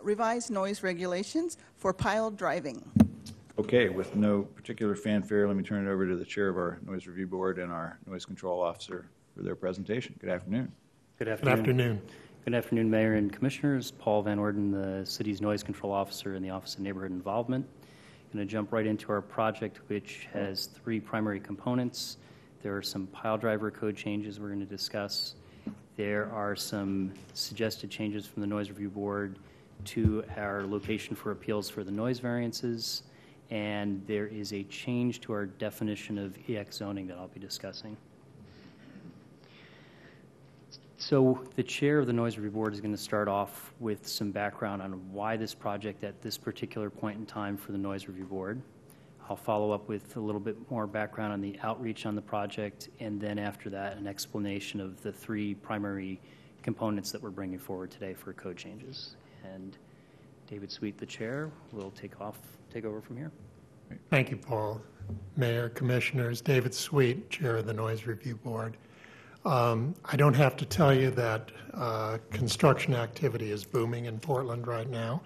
revised noise regulations for pile driving. Okay, with no particular fanfare, let me turn it over to the chair of our Noise Review Board and our Noise Control Officer for their presentation. Good afternoon. Good afternoon. Good afternoon, Mayor and Commissioners. Paul Van Orden, the City's Noise Control Officer in the Office of Neighborhood Involvement. I'm going to jump right into our project, which has three primary components. There are some pile driver code changes we're going to discuss. There are some suggested changes from the Noise Review Board to our location for appeals for the noise variances. And there is a change to our definition of EX zoning that I'll be discussing. So the chair of the Noise Review Board is going to start off with some background on why this project at this particular point in time for the Noise Review Board. I'll follow up with a little bit more background on the outreach on the project, and then after that, an explanation of the three primary components that we're bringing forward today for code changes. And David Sweet, the chair, will take over from here. Thank you, Paul. Mayor, Commissioners, David Sweet, Chair of the Noise Review Board. I don't have to tell you that construction activity is booming in Portland right now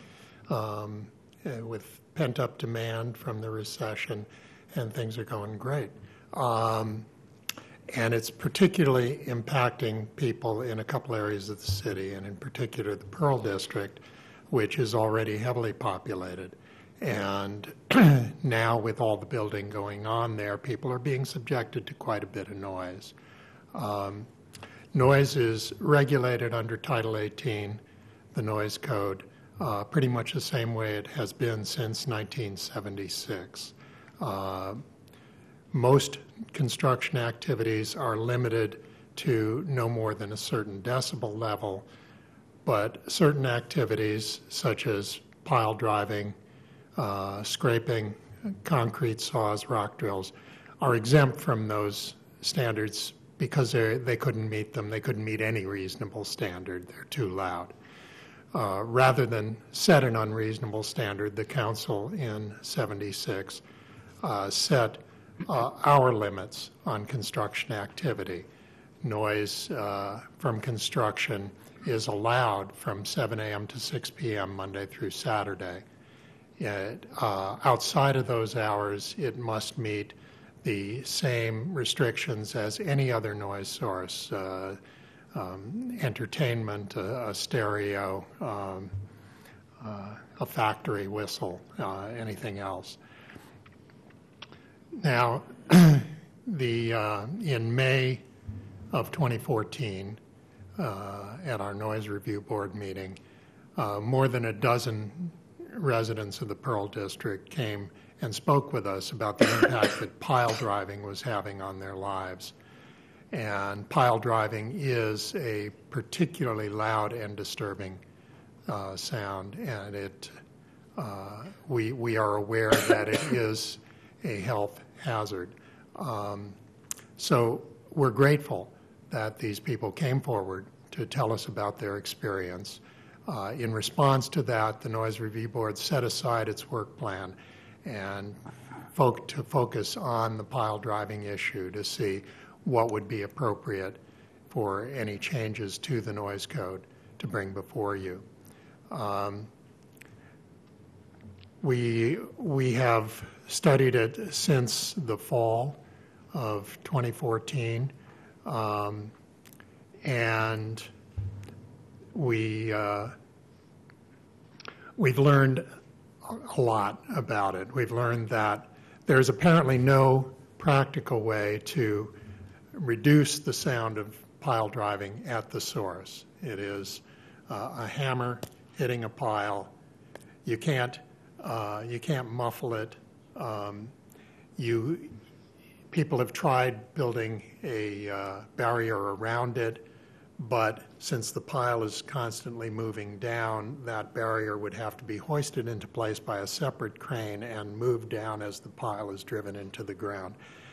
with pent-up demand from the recession, and things are going great. And it's particularly impacting people in a couple areas of the city, and in particular the Pearl District, which is already heavily populated. And now with all the building going on there, people are being subjected to quite a bit of noise. Noise is regulated under Title 18, the Noise Code, pretty much the same way it has been since 1976. Most construction activities are limited to no more than a certain decibel level, but certain activities such as pile driving, scraping, concrete saws, rock drills are exempt from those standards because they couldn't meet them. They couldn't meet any reasonable standard. They're too loud. Rather than set an unreasonable standard, the council in '76 set hour limits on construction activity. Noise from construction is allowed from 7 a.m. to 6 p.m. Monday through Saturday. Outside of those hours, it must meet the same restrictions as any other noise source, entertainment, a stereo, a factory whistle, anything else. Now, in May of 2014, at our Noise Review Board meeting, more than a dozen residents of the Pearl District came and spoke with us about the impact that pile driving was having on their lives. And pile driving is a particularly loud and disturbing sound, and we are aware that it is a health hazard. So we're grateful that these people came forward to tell us about their experience. In response to that, the Noise Review Board set aside its work plan and to focus on the pile driving issue to see what would be appropriate for any changes to the noise code to bring before you. We have studied it since the fall of 2014, and we've learned a lot about it. We've learned that there's apparently no practical way to reduce the sound of pile driving at the source. It is a hammer hitting a pile. You can't muffle it. People have tried building a barrier around it, but since the pile is constantly moving down, that barrier would have to be hoisted into place by a separate crane and moved down as the pile is driven into the ground.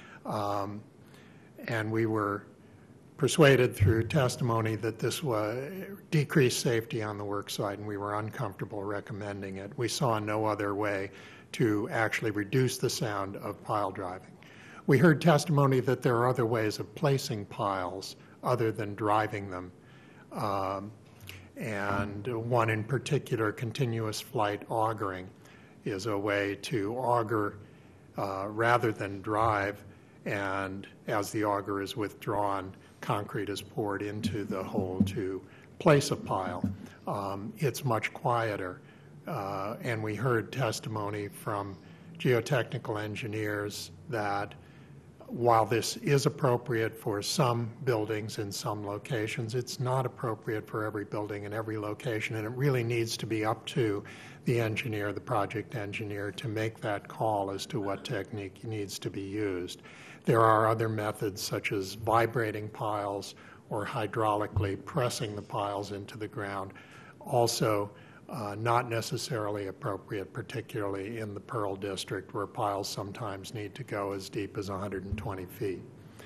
And we were persuaded through testimony that this would decrease safety on the work site, and we were uncomfortable recommending it. We saw no other way to actually reduce the sound of pile driving. We heard testimony that there are other ways of placing piles other than driving them. And one in particular, continuous flight augering, is a way to auger rather than drive, and as the auger is withdrawn, concrete is poured into the hole to place a pile. It's much quieter, and we heard testimony from geotechnical engineers that while this is appropriate for some buildings in some locations, it's not appropriate for every building in every location, and it really needs to be up to the engineer, the project engineer, to make that call as to what technique needs to be used. There are other methods such as vibrating piles or hydraulically pressing the piles into the ground, also not necessarily appropriate, particularly in the Pearl District, where piles sometimes need to go as deep as 120 feet.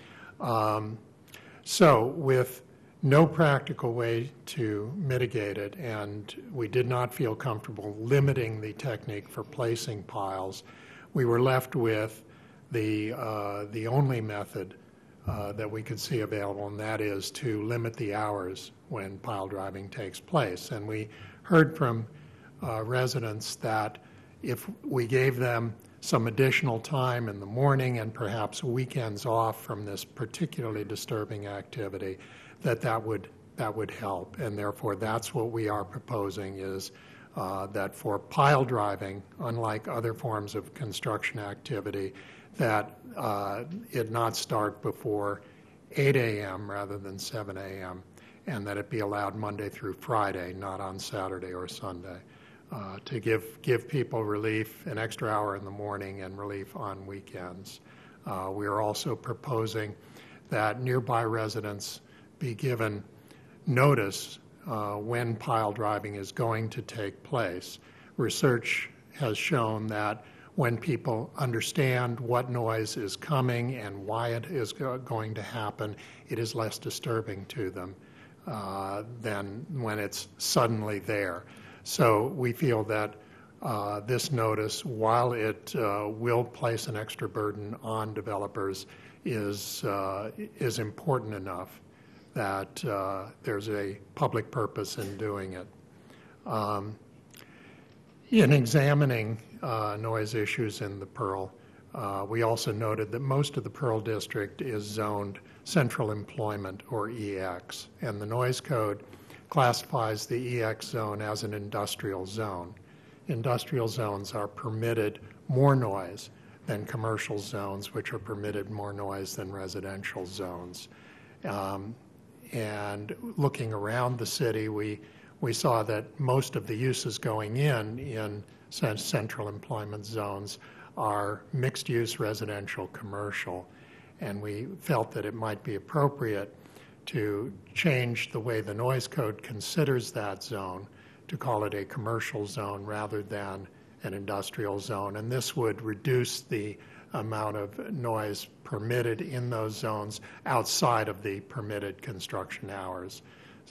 So with no practical way to mitigate it, and we did not feel comfortable limiting the technique for placing piles, we were left with the only method that we could see available, and that is to limit the hours when pile driving takes place. And we heard from residents that if we gave them some additional time in the morning and perhaps weekends off from this particularly disturbing activity, that would help. And therefore, that's what we are proposing, is that for pile driving, unlike other forms of construction activity, that it not start before 8 a.m. rather than 7 a.m., and that it be allowed Monday through Friday, not on Saturday or Sunday, to give people relief, an extra hour in the morning, and relief on weekends. We are also proposing that nearby residents be given notice when pile driving is going to take place. Research has shown that when people understand what noise is coming and why it is going to happen, it is less disturbing to them than when it's suddenly there. So we feel that this notice, while it will place an extra burden on developers, is important enough that there's a public purpose in doing it. In examining noise issues in the Pearl, we also noted that most of the Pearl District is zoned central employment, or EX, and the noise code classifies the EX zone as an industrial zone. Industrial zones are permitted more noise than commercial zones, which are permitted more noise than residential zones. And looking around the city, we saw that most of the uses going in central employment zones are mixed-use residential commercial, and we felt that it might be appropriate to change the way the noise code considers that zone to call it a commercial zone rather than an industrial zone, and this would reduce the amount of noise permitted in those zones outside of the permitted construction hours.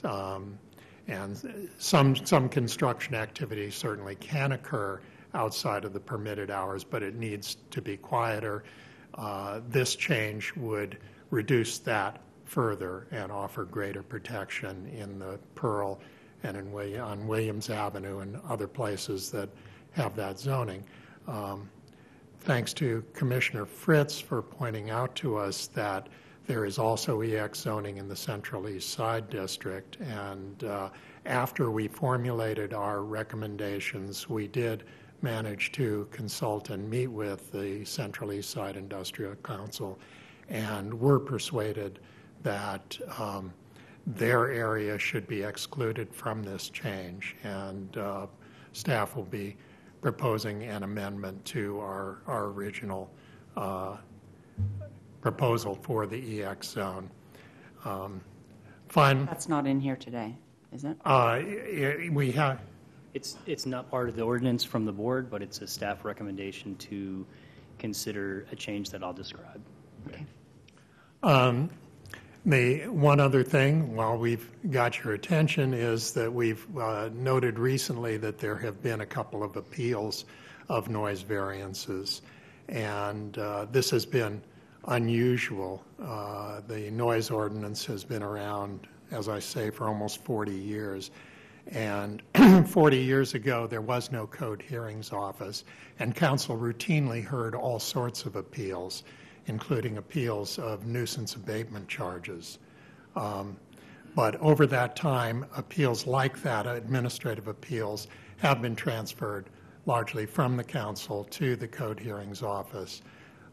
And some construction activity certainly can occur outside of the permitted hours, but it needs to be quieter. This change would reduce that further and offer greater protection in the Pearl and on Williams Avenue and other places that have that zoning. Thanks to Commissioner Fritz for pointing out to us that there is also EX zoning in the Central East Side District, and after we formulated our recommendations, we did manage to consult and meet with the Central East Side Industrial Council, and were persuaded that their area should be excluded from this change, and staff will be proposing an amendment to our original proposal for the EX zone. That's not in here today, is it? We have. It's not part of the ordinance from the board, but it's a staff recommendation to consider a change that I'll describe. Okay. The one other thing, while we've got your attention, is that we've noted recently that there have been a couple of appeals of noise variances, and this has been unusual. The noise ordinance has been around, as I say, for almost 40 years, And 40 years ago, there was no code hearings office, and council routinely heard all sorts of appeals, including appeals of nuisance abatement charges. But over that time, appeals like that, administrative appeals, have been transferred largely from the council to the code hearings office.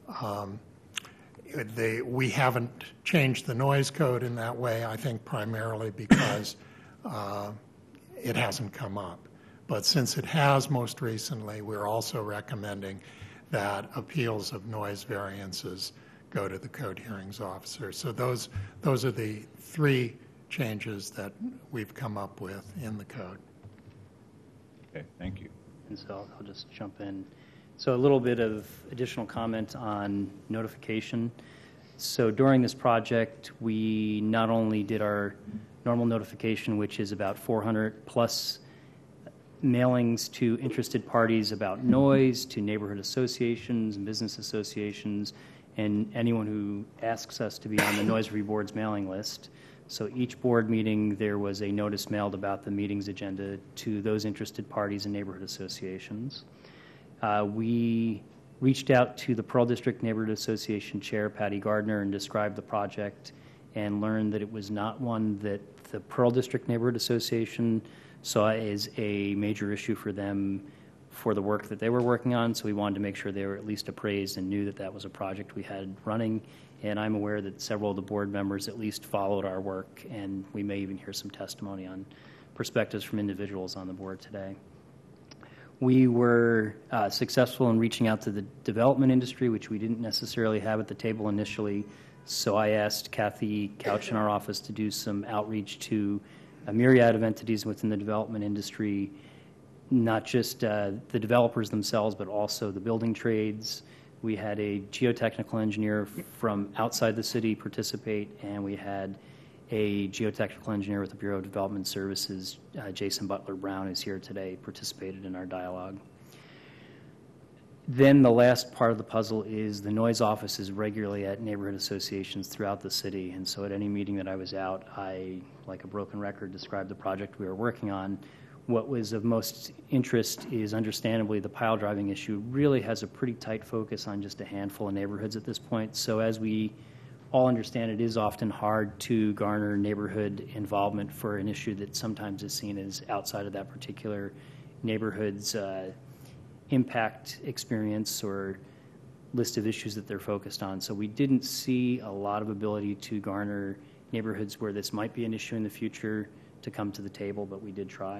We haven't changed the noise code in that way, I think primarily because it hasn't come up. But since it has most recently, we're also recommending that appeals of noise variances go to the code hearings officer. So those are the three changes that we've come up with in the code. Okay, thank you. And so I'll just jump in. So a little bit of additional comment on notification. So during this project, we not only did our normal notification, which is about 400 plus mailings to interested parties about noise, to neighborhood associations and business associations, and anyone who asks us to be on the Noise Review Board's mailing list. So each board meeting, there was a notice mailed about the meeting's agenda to those interested parties and neighborhood associations. We reached out to the Pearl District Neighborhood Association Chair, Patty Gardner, and described the project and learned that it was not one that the Pearl District Neighborhood Association saw as a major issue for them for the work that they were working on, so we wanted to make sure they were at least appraised and knew that that was a project we had running. And I'm aware that several of the board members at least followed our work, and we may even hear some testimony on perspectives from individuals on the board today. We were successful in reaching out to the development industry, which we didn't necessarily have at the table initially. So I asked Kathy Couch in our office to do some outreach to a myriad of entities within the development industry, not just the developers themselves, but also the building trades. We had a geotechnical engineer from outside the city participate, and we had a geotechnical engineer with the Bureau of Development Services, Jason Butler Brown, is here today, participated in our dialogue. Then the last part of the puzzle is the noise office is regularly at neighborhood associations throughout the city, and so at any meeting that I was out, I, like a broken record, described the project we were working on. What was of most interest is, understandably, the pile driving issue really has a pretty tight focus on just a handful of neighborhoods at this point. So as we all understand, it is often hard to garner neighborhood involvement for an issue that sometimes is seen as outside of that particular neighborhood's impact experience or list of issues that they're focused on. So we didn't see a lot of ability to garner neighborhoods where this might be an issue in the future to come to the table, but we did try.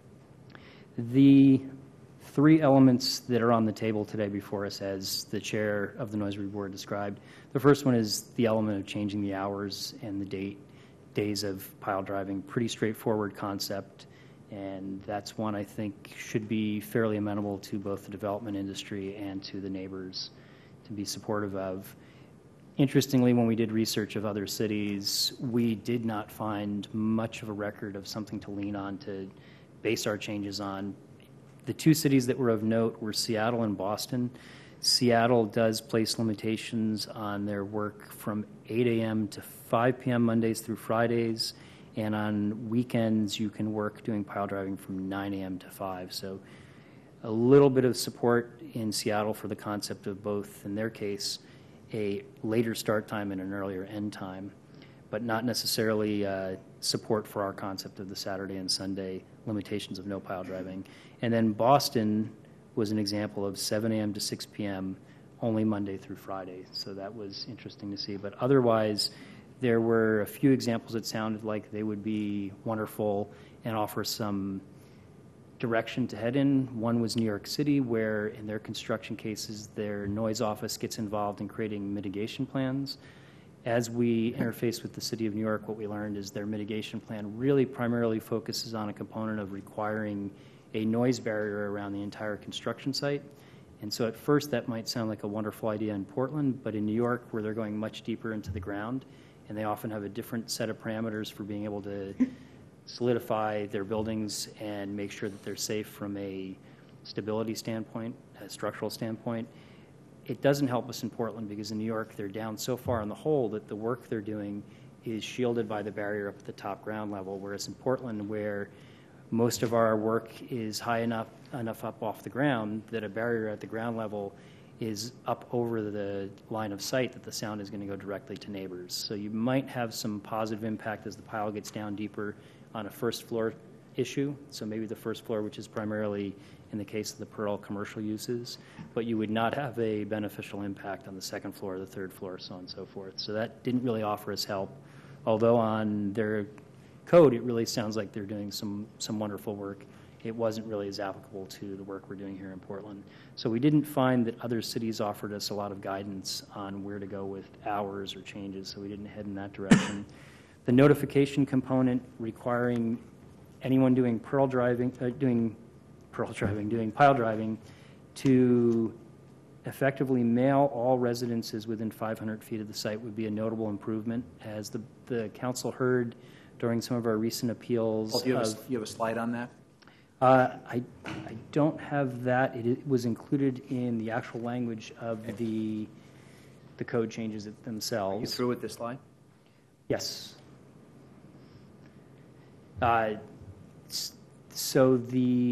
The three elements that are on the table today before us, as the chair of the Noise Review Board described, the first one is the element of changing the hours and the days of pile driving. Pretty straightforward concept, and that's one I think should be fairly amenable to both the development industry and to the neighbors to be supportive of. Interestingly, when we did research of other cities, we did not find much of a record of something to lean on to base our changes on. The two cities that were of note were Seattle and Boston. Seattle does place limitations on their work from 8 a.m. to 5 p.m. Mondays through Fridays, and on weekends you can work doing pile driving from 9 a.m. to 5. So a little bit of support in Seattle for the concept of both, in their case, a later start time and an earlier end time, but not necessarily support for our concept of the Saturday and Sunday limitations of no pile driving. And then Boston was an example of 7 a.m. to 6 p.m. only Monday through Friday. So that was interesting to see. But otherwise, there were a few examples that sounded like they would be wonderful and offer some direction to head in. One was New York City, where in their construction cases, their noise office gets involved in creating mitigation plans. As we interface with the City of New York, what we learned is their mitigation plan really primarily focuses on a component of requiring a noise barrier around the entire construction site. And so at first that might sound like a wonderful idea in Portland, but in New York, where they're going much deeper into the ground, and they often have a different set of parameters for being able to solidify their buildings and make sure that they're safe from a stability standpoint, a structural standpoint. It doesn't help us in Portland because in New York they're down so far in the hole that the work they're doing is shielded by the barrier up at the top ground level, whereas in Portland, where Most of our work is high enough up off the ground that a barrier at the ground level is up over the line of sight that the sound is going to go directly to neighbors. So you might have some positive impact as the pile gets down deeper on a first floor issue. So maybe the first floor, which is primarily in the case of the Pearl commercial uses, but you would not have a beneficial impact on the second floor, the third floor, so on and so forth. So that didn't really offer us help, although on their code it really sounds like they're doing some wonderful work. It wasn't really as applicable to the work we're doing here in Portland. So we didn't find that other cities offered us a lot of guidance on where to go with hours or changes, so we didn't head in that direction. The notification component requiring anyone doing pile driving to effectively mail all residences within 500 feet of the site would be a notable improvement. As the council heard during some of our recent appeals. Paul, do you have a slide on that? I don't have that. It was included in the actual language of the code changes themselves. Are you through with this slide? Yes. So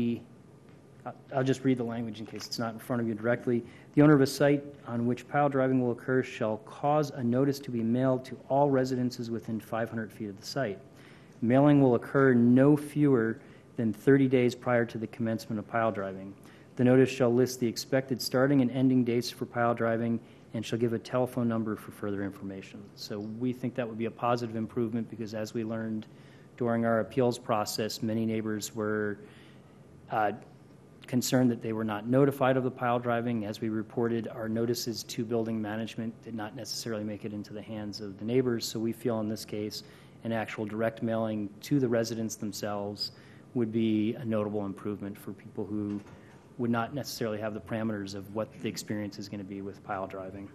I'll just read the language in case it's not in front of you directly. The owner of a site on which pile driving will occur shall cause a notice to be mailed to all residences within 500 feet of the site. Mailing will occur no fewer than 30 days prior to the commencement of pile driving. The notice shall list the expected starting and ending dates for pile driving and shall give a telephone number for further information. So we think that would be a positive improvement because as we learned during our appeals process, many neighbors were concerned that they were not notified of the pile driving. As we reported, our notices to building management did not necessarily make it into the hands of the neighbors, so we feel in this case an actual direct mailing to the residents themselves would be a notable improvement for people who would not necessarily have the parameters of what the experience is going to be with pile driving.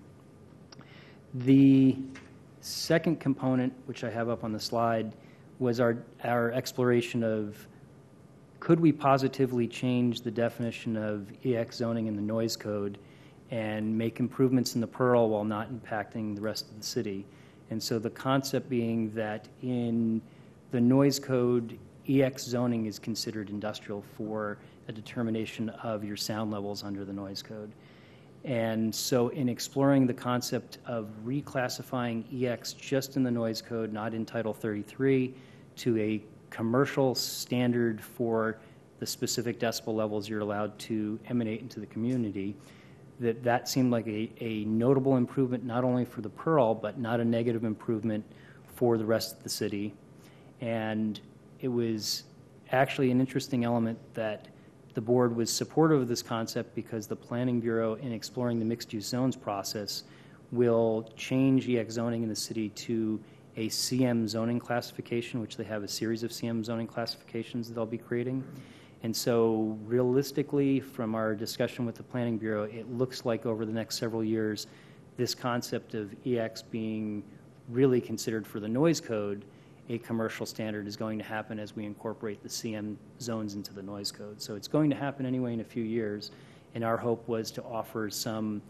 The second component, which I have up on the slide, was our exploration of could we positively change the definition of EX zoning in the noise code and make improvements in the Pearl while not impacting the rest of the city. And so the concept being that in the noise code, EX zoning is considered industrial for a determination of your sound levels under the noise code. And so in exploring the concept of reclassifying EX just in the noise code, not in Title 33, to a commercial standard for the specific decibel levels you're allowed to emanate into the community, that seemed like a notable improvement not only for the Pearl, but not a negative improvement for the rest of the city. And it was actually an interesting element that the board was supportive of this concept because the Planning Bureau, in exploring the mixed-use zones process, will change EX zoning in the city to a CM zoning classification, which they have a series of CM zoning classifications that they'll be creating. And so realistically, from our discussion with the Planning Bureau, it looks like over the next several years, this concept of EX being really considered for the noise code, a commercial standard, is going to happen as we incorporate the CM zones into the noise code. So it's going to happen anyway in a few years, and our hope was to offer some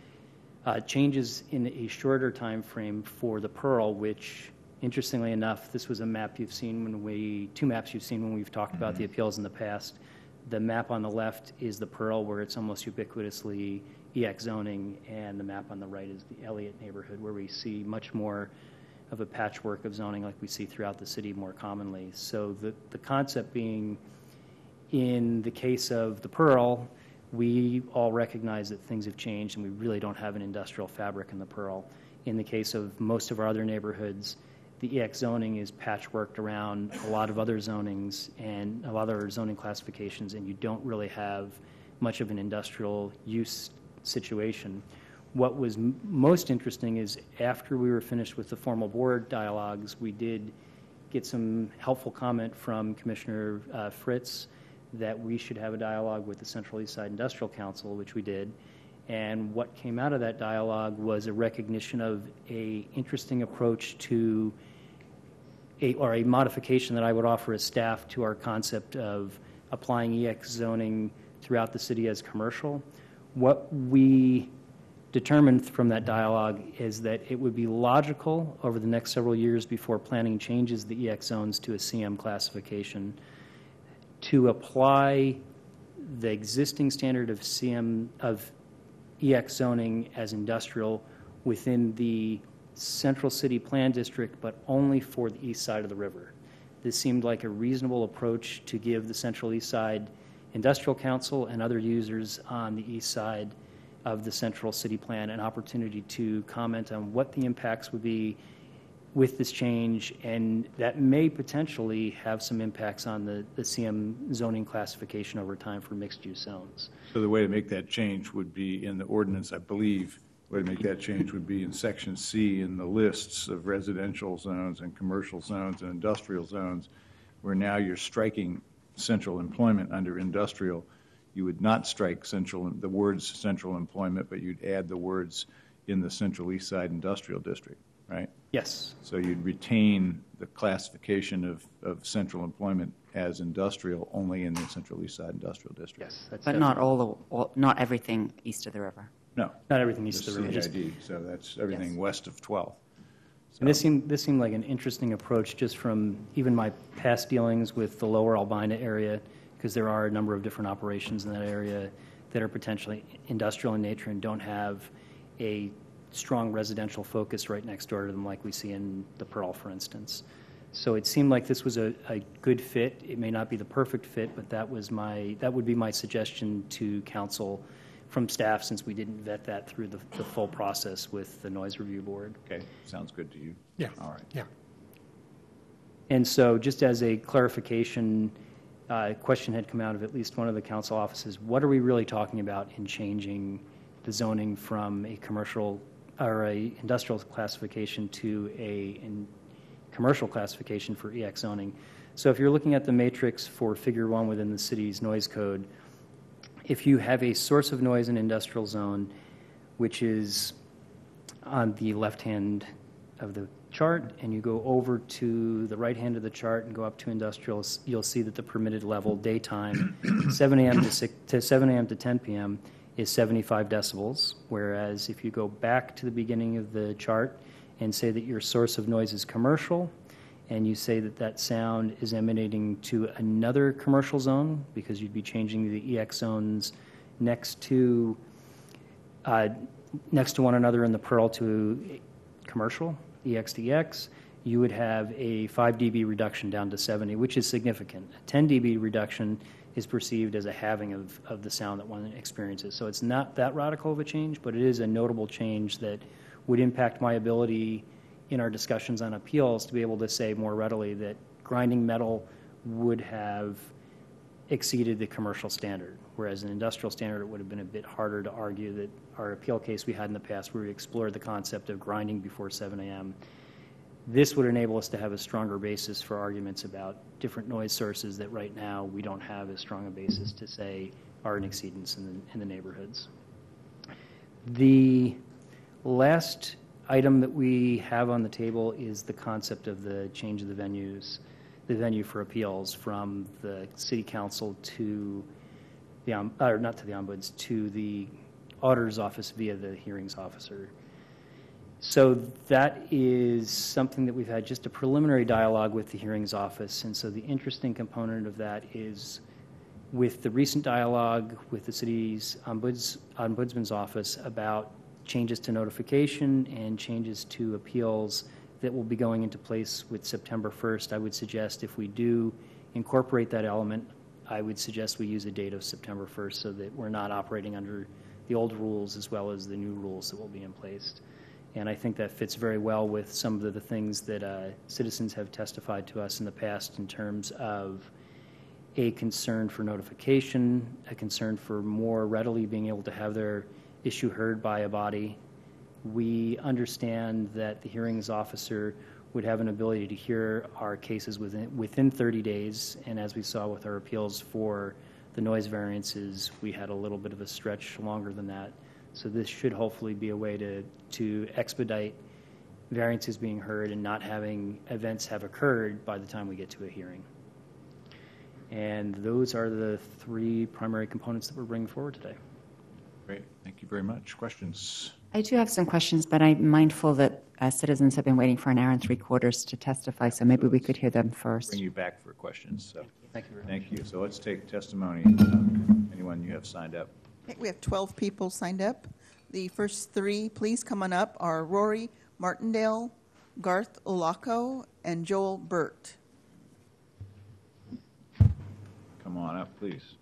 changes in a shorter time frame for the Pearl, which, interestingly enough, this was a map you've seen two maps you've seen when we've talked about the appeals in the past. The map on the left is the Pearl, where it's almost ubiquitously EX zoning, and the map on the right is the Elliott neighborhood, where we see much more of a patchwork of zoning like we see throughout the city more commonly. So the concept being, in the case of the Pearl, we all recognize that things have changed and we really don't have an industrial fabric in the Pearl. In the case of most of our other neighborhoods, the EX zoning is patchworked around a lot of other zonings and a lot of other zoning classifications, and you don't really have much of an industrial use situation. What was most interesting is after we were finished with the formal board dialogues, we did get some helpful comment from Commissioner Fritz that we should have a dialogue with the Central East Side Industrial Council, which we did. And what came out of that dialogue was a recognition of a interesting approach to a modification that I would offer as staff to our concept of applying EX zoning throughout the city as commercial. What we determined from that dialogue is that it would be logical over the next several years before planning changes the EX zones to a CM classification to apply the existing standard of EX zoning as industrial within the Central City Plan District, but only for the east side of the river. This seemed like a reasonable approach to give the Central East Side Industrial Council and other users on the east side of the Central City Plan an opportunity to comment on what the impacts would be with this change, and that may potentially have some impacts on the CM zoning classification over time for mixed-use zones. So the way to make that change would be in the ordinance, I believe. The way to make that change would be in Section C in the lists of residential zones and commercial zones and industrial zones, where now you're striking central employment under industrial. You would not strike the words central employment, but you'd add the words in the Central East Side Industrial District, right? Yes. So you'd retain the classification of central employment as industrial only in the Central East Side Industrial District. Yes. That's But not not everything east of the river. No. Not everything east of the river. Just CID, so that's everything Yes. west of 12. And this seemed like an interesting approach just from even my past dealings with the lower Albina area, because there are a number of different operations in that area that are potentially industrial in nature and don't have a strong residential focus right next door to them like we see in the Pearl, for instance. So it seemed like this was a good fit. It may not be the perfect fit, but that would be my suggestion to council from staff, since we didn't vet that through the full process with the Noise Review Board. Okay, sounds good to you. Yeah. All right. Yeah. And so just as a clarification, a question had come out of at least one of the council offices. What are we really talking about in changing the zoning from a commercial or a industrial classification to a commercial classification for EX zoning? So if you're looking at the matrix for Figure 1 within the city's noise code, if you have a source of noise in industrial zone, which is on the left hand of the chart, and you go over to the right hand of the chart and go up to industrial, you'll see that the permitted level daytime 7 a.m. to 7 a.m. to 10 p.m. is 75 decibels, whereas if you go back to the beginning of the chart and say that your source of noise is commercial, and you say that that sound is emanating to another commercial zone, because you'd be changing the EX zones next to one another in the Pearl to commercial, EX to EX, you would have a 5 dB reduction down to 70, which is significant. A 10 dB reduction is perceived as a halving of the sound that one experiences. So it's not that radical of a change, but it is a notable change that would impact my ability in our discussions on appeals to be able to say more readily that grinding metal would have exceeded the commercial standard, whereas an industrial standard it would have been a bit harder to argue. That our appeal case we had in the past where we explored the concept of grinding before 7 a.m. This would enable us to have a stronger basis for arguments about different noise sources that right now we don't have as strong a basis to say are an exceedance in the neighborhoods. The last item that we have on the table is the concept of the change of the venue for appeals from the city council to the, or not to the ombuds, to the auditor's office via the hearings officer. So that is something that we've had just a preliminary dialogue with the hearings office, and so the interesting component of that is with the recent dialogue with the city's ombudsman's office about changes to notification and changes to appeals that will be going into place with September 1st. I would suggest if we do incorporate that element, I would suggest we use a date of September 1st so that we're not operating under the old rules as well as the new rules that will be in place. And I think that fits very well with some of the things that citizens have testified to us in the past in terms of a concern for notification, a concern for more readily being able to have their issue heard by a body. We understand that the hearings officer would have an ability to hear our cases within 30 days, and as we saw with our appeals for the noise variances, we had a little bit of a stretch longer than that. So this should hopefully be a way to expedite variances being heard and not having events have occurred by the time we get to a hearing. And those are the three primary components that we're bringing forward today. Great. Thank you very much. Questions? I do have some questions, but I'm mindful that citizens have been waiting for an hour and 3/4 to testify, so maybe we could hear them first. Bring you back for questions, so. Thank you very much. Thank you. So let's take testimony. Anyone you have signed up? Okay, we have 12 people signed up. The first three, please come on up, are Rory Martindale, Garth Olaco, and Joel Burt. Come on up, please.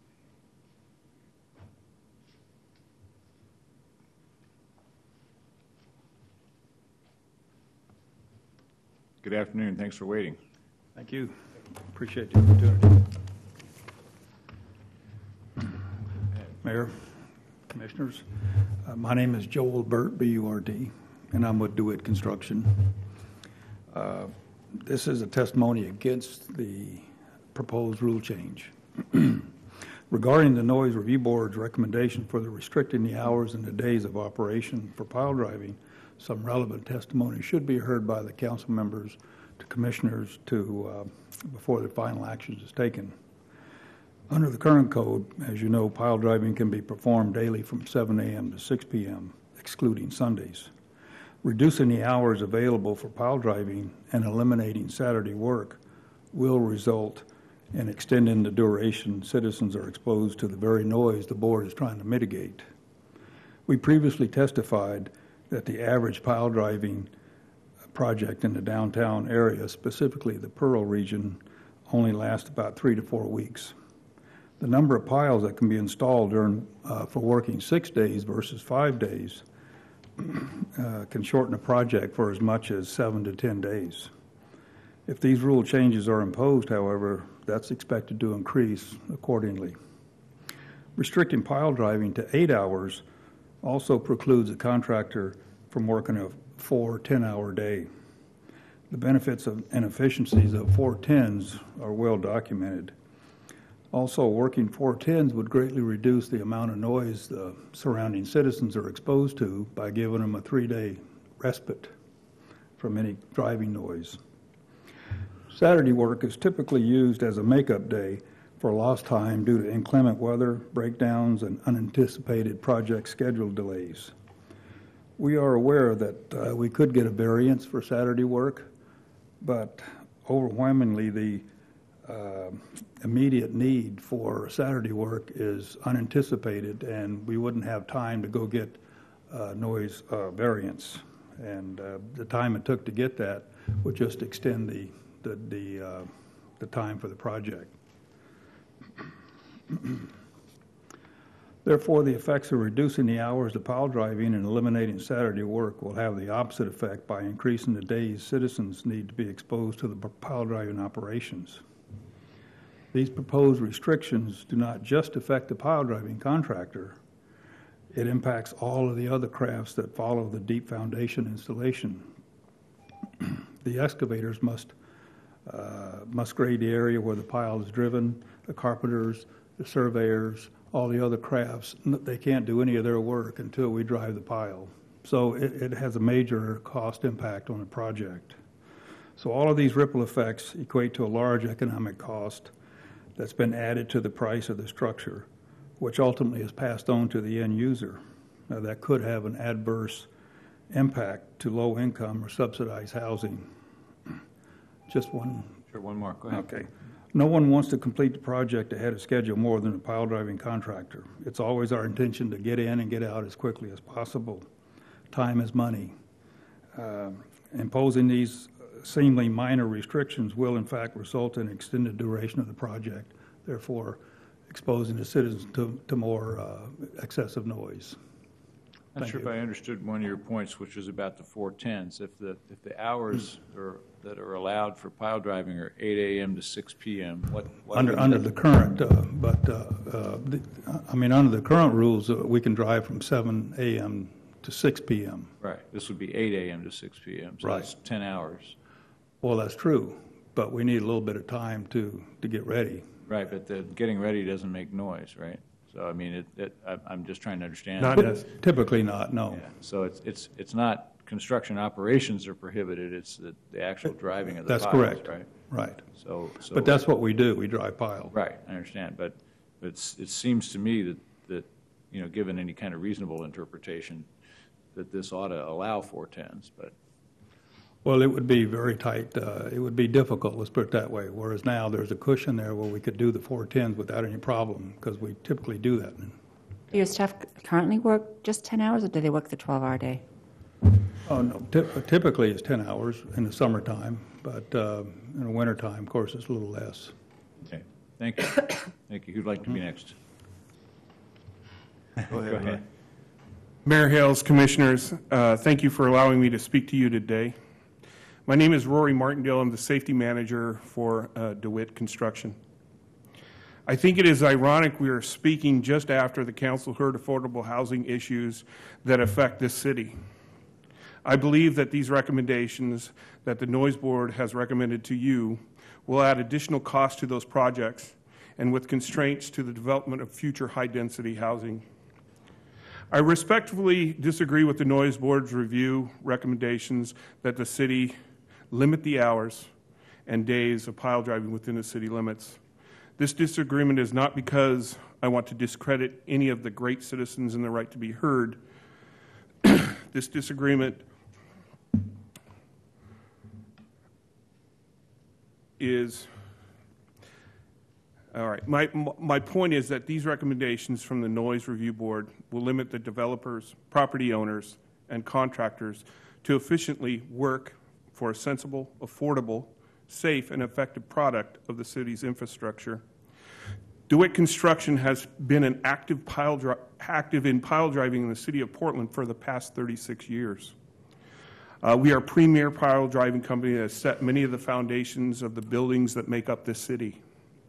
Good afternoon. Thanks for waiting. Thank you. Appreciate the opportunity. Mayor, Commissioners, my name is Joel Burt, B-U-R-T, and I'm with DeWitt Construction. This is a testimony against the proposed rule change. Regarding the Noise Review Board's recommendation for the restricting the hours and the days of operation for pile driving, some relevant testimony should be heard by the council members to commissioners before the final action is taken. Under the current code, as you know, pile driving can be performed daily from 7 a.m. to 6 p.m., excluding Sundays. Reducing the hours available for pile driving and eliminating Saturday work will result in extending the duration citizens are exposed to the very noise the board is trying to mitigate. We previously testified that the average pile driving project in the downtown area, specifically the Pearl region, only lasts about 3 to 4 weeks. The number of piles that can be installed for working 6 days versus 5 days can shorten a project for as much as 7 to 10 days. If these rule changes are imposed, however, that's expected to increase accordingly. Restricting pile driving to 8 hours also precludes a contractor from working a 4 10-hour day. The benefits and efficiencies of 410s are well documented. Also, working 410s would greatly reduce the amount of noise the surrounding citizens are exposed to by giving them a 3-day respite from any driving noise. Saturday work is typically used as a makeup day for lost time due to inclement weather, breakdowns, and unanticipated project schedule delays. We are aware that we could get a variance for Saturday work, but overwhelmingly the immediate need for Saturday work is unanticipated, and we wouldn't have time to go get noise variance. And the time it took to get that would just extend the time for the project. Therefore, the effects of reducing the hours of pile driving and eliminating Saturday work will have the opposite effect by increasing the days citizens need to be exposed to the pile driving operations. These proposed restrictions do not just affect the pile driving contractor. It impacts all of the other crafts that follow the deep foundation installation. The excavators must grade the area where the pile is driven, the carpenters, the surveyors, all the other crafts. They can't do any of their work until we drive the pile. So it has a major cost impact on the project. So all of these ripple effects equate to a large economic cost that's been added to the price of the structure, which ultimately is passed on to the end user. Now, that could have an adverse impact to low income or subsidized housing. Just one. Sure, one more. Go ahead. Okay. No one wants to complete the project ahead of schedule more than a pile driving contractor. It's always our intention to get in and get out as quickly as possible. Time is money. Imposing these seemingly minor restrictions will in fact result in extended duration of the project, therefore exposing the citizens to more excessive noise. I'm not sure if I understood one of your points, which was about the 410s. If the hours that are allowed for pile driving are 8 a.m. to 6 p.m., what under the current, under the current rules, we can drive from 7 a.m. to 6 p.m. Right. This would be 8 a.m. to 6 p.m. So Right. that's 10 hours. Well, that's true, but we need a little bit of time to get ready. Right, but the getting ready doesn't make noise, right? So I mean, I'm just trying to understand. Typically not, no. Yeah. So it's not construction operations are prohibited. It's the actual driving of the That's piles, correct. right? Right. So But that's what we do. We drive pile. right. I understand, but it seems to me that given any kind of reasonable interpretation, that this ought to allow 410s. But Well, it would be very tight. It would be difficult, let's put it that way. Whereas now there's a cushion there where we could do the 410s without any problem, because we typically do that. Do your staff currently work just 10 hours, or do they work the 12-hour day? Oh, no, typically it's 10 hours in the summertime, but in the wintertime, of course, it's a little less. Okay, thank you. Thank you. Who'd like to be next? Go ahead. Mayor Hales, Commissioners, thank you for allowing me to speak to you today. My name is Rory Martindale. I'm the safety manager for DeWitt Construction. I think it is ironic we are speaking just after the council heard affordable housing issues that affect this city. I believe that these recommendations that the Noise Board has recommended to you will add additional cost to those projects and with constraints to the development of future high-density housing. I respectfully disagree with the Noise Board's review recommendations that the city limit the hours and days of pile driving within the city limits. This disagreement is not because I want to discredit any of the great citizens and the right to be heard. This disagreement is, all right, my point is that these recommendations from the Noise Review Board will limit the developers, property owners, and contractors to efficiently work for a sensible, affordable, safe, and effective product of the city's infrastructure. DeWitt Construction has been an active in pile driving in the city of Portland for the past 36 years. We are a premier pile driving company that has set many of the foundations of the buildings that make up this city.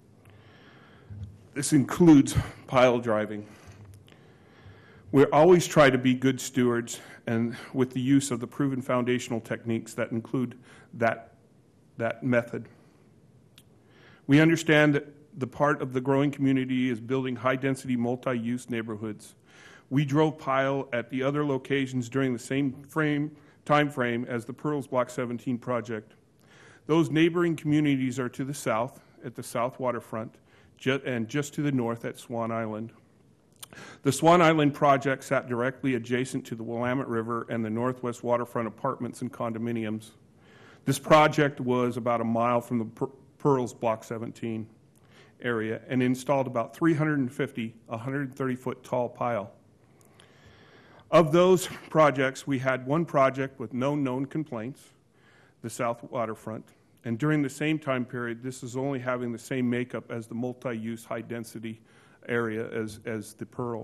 This includes pile driving. We always try to be good stewards and with the use of the proven foundational techniques that include that method. We understand that the part of the growing community is building high-density multi-use neighborhoods. We drove pile at the other locations during the same time frame as the Pearls Block 17 project. Those neighboring communities are to the south at the south waterfront and just to the north at Swan Island. The Swan Island project sat directly adjacent to the Willamette River and the northwest waterfront apartments and condominiums. This project was about a mile from the Pearls Block 17 area and installed about 350 130-foot tall pile. Of those projects, we had one project with no known complaints, the south waterfront, and during the same time period, this is only having the same makeup as the multi-use high-density area as the Pearl.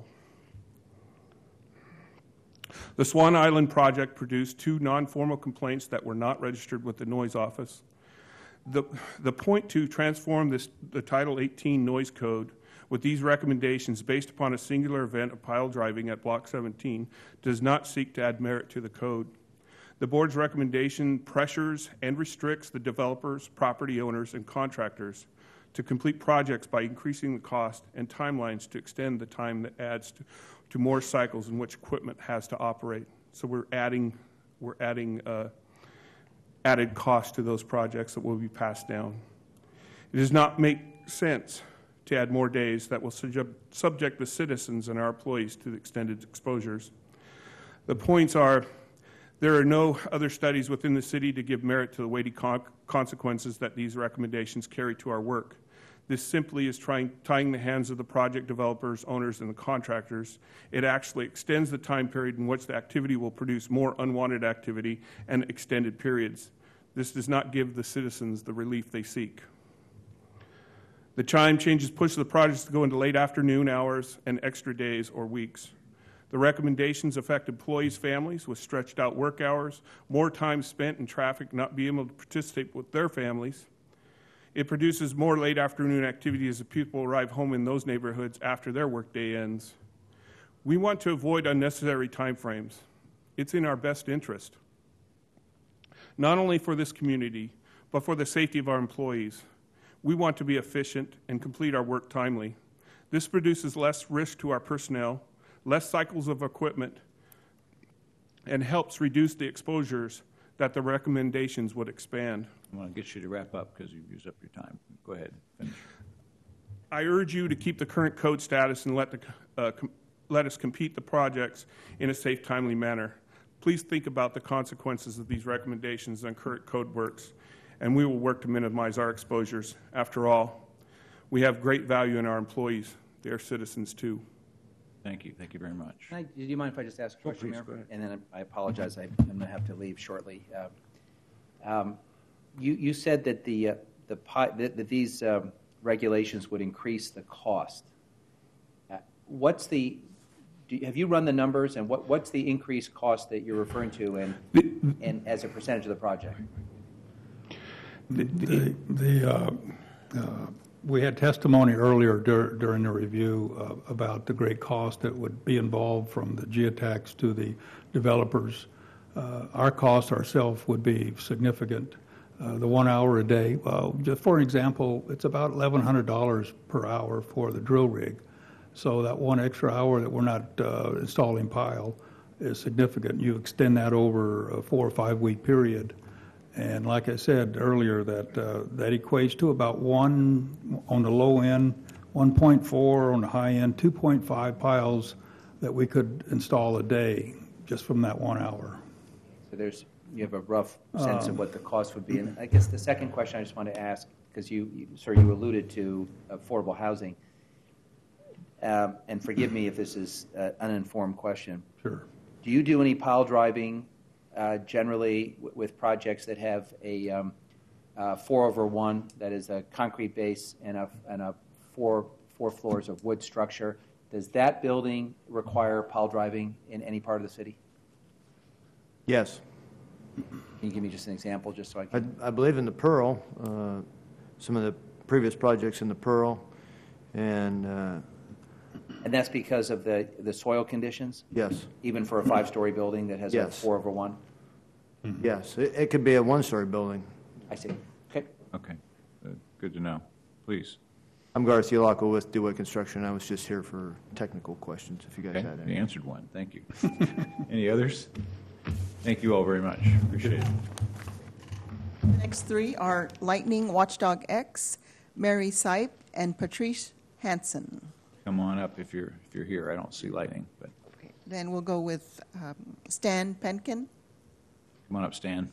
The Swan Island project produced 2 non-formal complaints that were not registered with the noise office. The point to transform the Title 18 noise code with these recommendations based upon a singular event of pile driving at Block 17 does not seek to add merit to the code. The board's recommendation pressures and restricts the developers, property owners, and contractors to complete projects by increasing the cost and timelines to extend the time that adds to more cycles in which equipment has to operate. So we're adding added cost to those projects that will be passed down. It does not make sense to add more days that will subject the citizens and our employees to the extended exposures. The points are, there are no other studies within the city to give merit to the weighty consequences that these recommendations carry to our work. This simply is tying the hands of the project developers, owners, and the contractors. It actually extends the time period in which the activity will produce more unwanted activity and extended periods. This does not give the citizens the relief they seek. The chime changes push the projects to go into late afternoon hours and extra days or weeks. The recommendations affect employees' families with stretched out work hours, more time spent in traffic, not being able to participate with their families. It produces more late afternoon activity as the people arrive home in those neighborhoods after their workday ends. We want to avoid unnecessary time frames. It's in our best interest, not only for this community, but for the safety of our employees. We want to be efficient and complete our work timely. This produces less risk to our personnel, less cycles of equipment, and helps reduce the exposures that the recommendations would expand. I want to get you to wrap up because you've used up your time. Go ahead. Finish. I urge you to keep the current code status and let us compete the projects in a safe, timely manner. Please think about the consequences of these recommendations on current code works, and we will work to minimize our exposures. After all, we have great value in our employees. They are citizens too. Thank you. Thank you very much. Do you mind if I just ask a question, please, Mayor? go ahead. And then I apologize, I'm going to have to leave shortly. You said that that these regulations would increase the cost. Have you run the numbers, and what's the increased cost that you're referring to, and as a percentage of the project? We had testimony earlier during the review about the great cost that would be involved from the geotax to the developers. Our cost ourselves would be significant. The 1 hour a day, well, just for an example, it's about $1,100 per hour for the drill rig. So that 1 extra hour that we're not installing pile is significant. You extend that over a 4 or 5 week period. And like I said earlier, that equates to about 1 on the low end, 1.4 on the high end, 2.5 piles that we could install a day just from that 1 hour. So you have a rough sense of what the cost would be. And I guess the second question I just want to ask, because you alluded to affordable housing, and forgive me if this is an uninformed question. Sure. Do you do any pile driving generally with projects that have a 4/1, that is a concrete base and a four floors of wood structure? Does that building require pile driving in any part of the city? Yes. Can you give me just an example, just so I can? I believe in the Pearl, some of the previous projects in the Pearl, and that's because of the soil conditions? yes, Even for a 5-story building that has a Yes. 4/1? yes, it could be a one-story building. I see. Okay. Okay. Good to know. Please. I'm Garth Yolako with DeWitt Construction. I was just here for technical questions, if you guys Okay. had You any. answered one. Thank you. Any others? Thank you all very much. Appreciate it. The next three are Lightning Watchdog X, Mary Sipe, and Patrice Hansen. Come on up if you're here. I don't see lighting, but Then we'll go with Stan Penkin. come on up, Stan.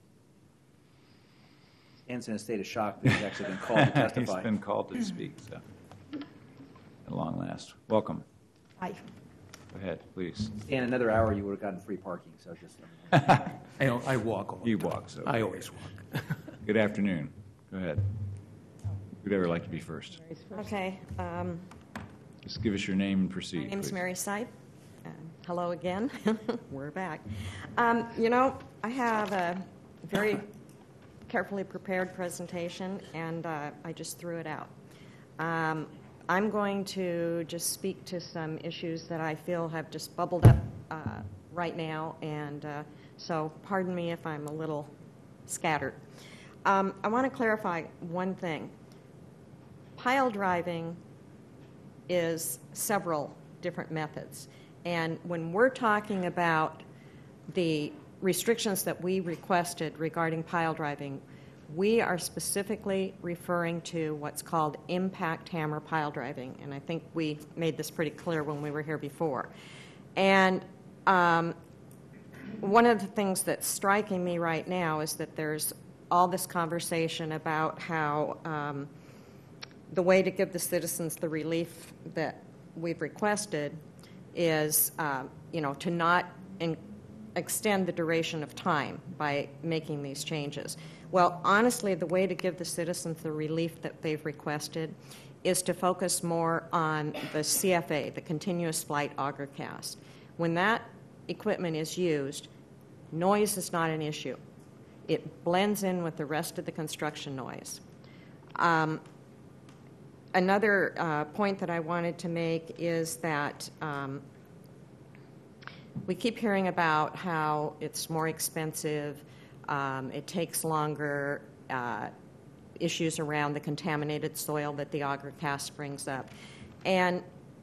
Stan's in a state of shock that he's actually been called to testify. He's been called to speak, so at long last. Welcome. Hi. Go ahead, please. In another hour, you would have gotten free parking, so just... I walk all the You time. walk, so. I always walk. Good afternoon. Go ahead. Who'd ever like to be first? Okay. Just give us your name and proceed, My name's please. Mary Sipe. Hello again. We're back. I have a very carefully prepared presentation, and I just threw it out. I'm going to just speak to some issues that I feel have just bubbled up right now, and so pardon me if I'm a little scattered. I want to clarify one thing. Pile driving is several different methods, and when we're talking about the restrictions that we requested regarding pile driving, we are specifically referring to what's called impact hammer pile driving, and I think we made this pretty clear when we were here before. And one of the things that's striking me right now is that there's all this conversation about how the way to give the citizens the relief that we've requested is, to not extend the duration of time by making these changes. Well, honestly, the way to give the citizens the relief that they've requested is to focus more on the CFA, the continuous flight auger cast. When that equipment is used, noise is not an issue. It blends in with the rest of the construction noise. Another point that I wanted to make is that we keep hearing about how it's more expensive, it takes longer, issues around the contaminated soil that the auger cast brings up. And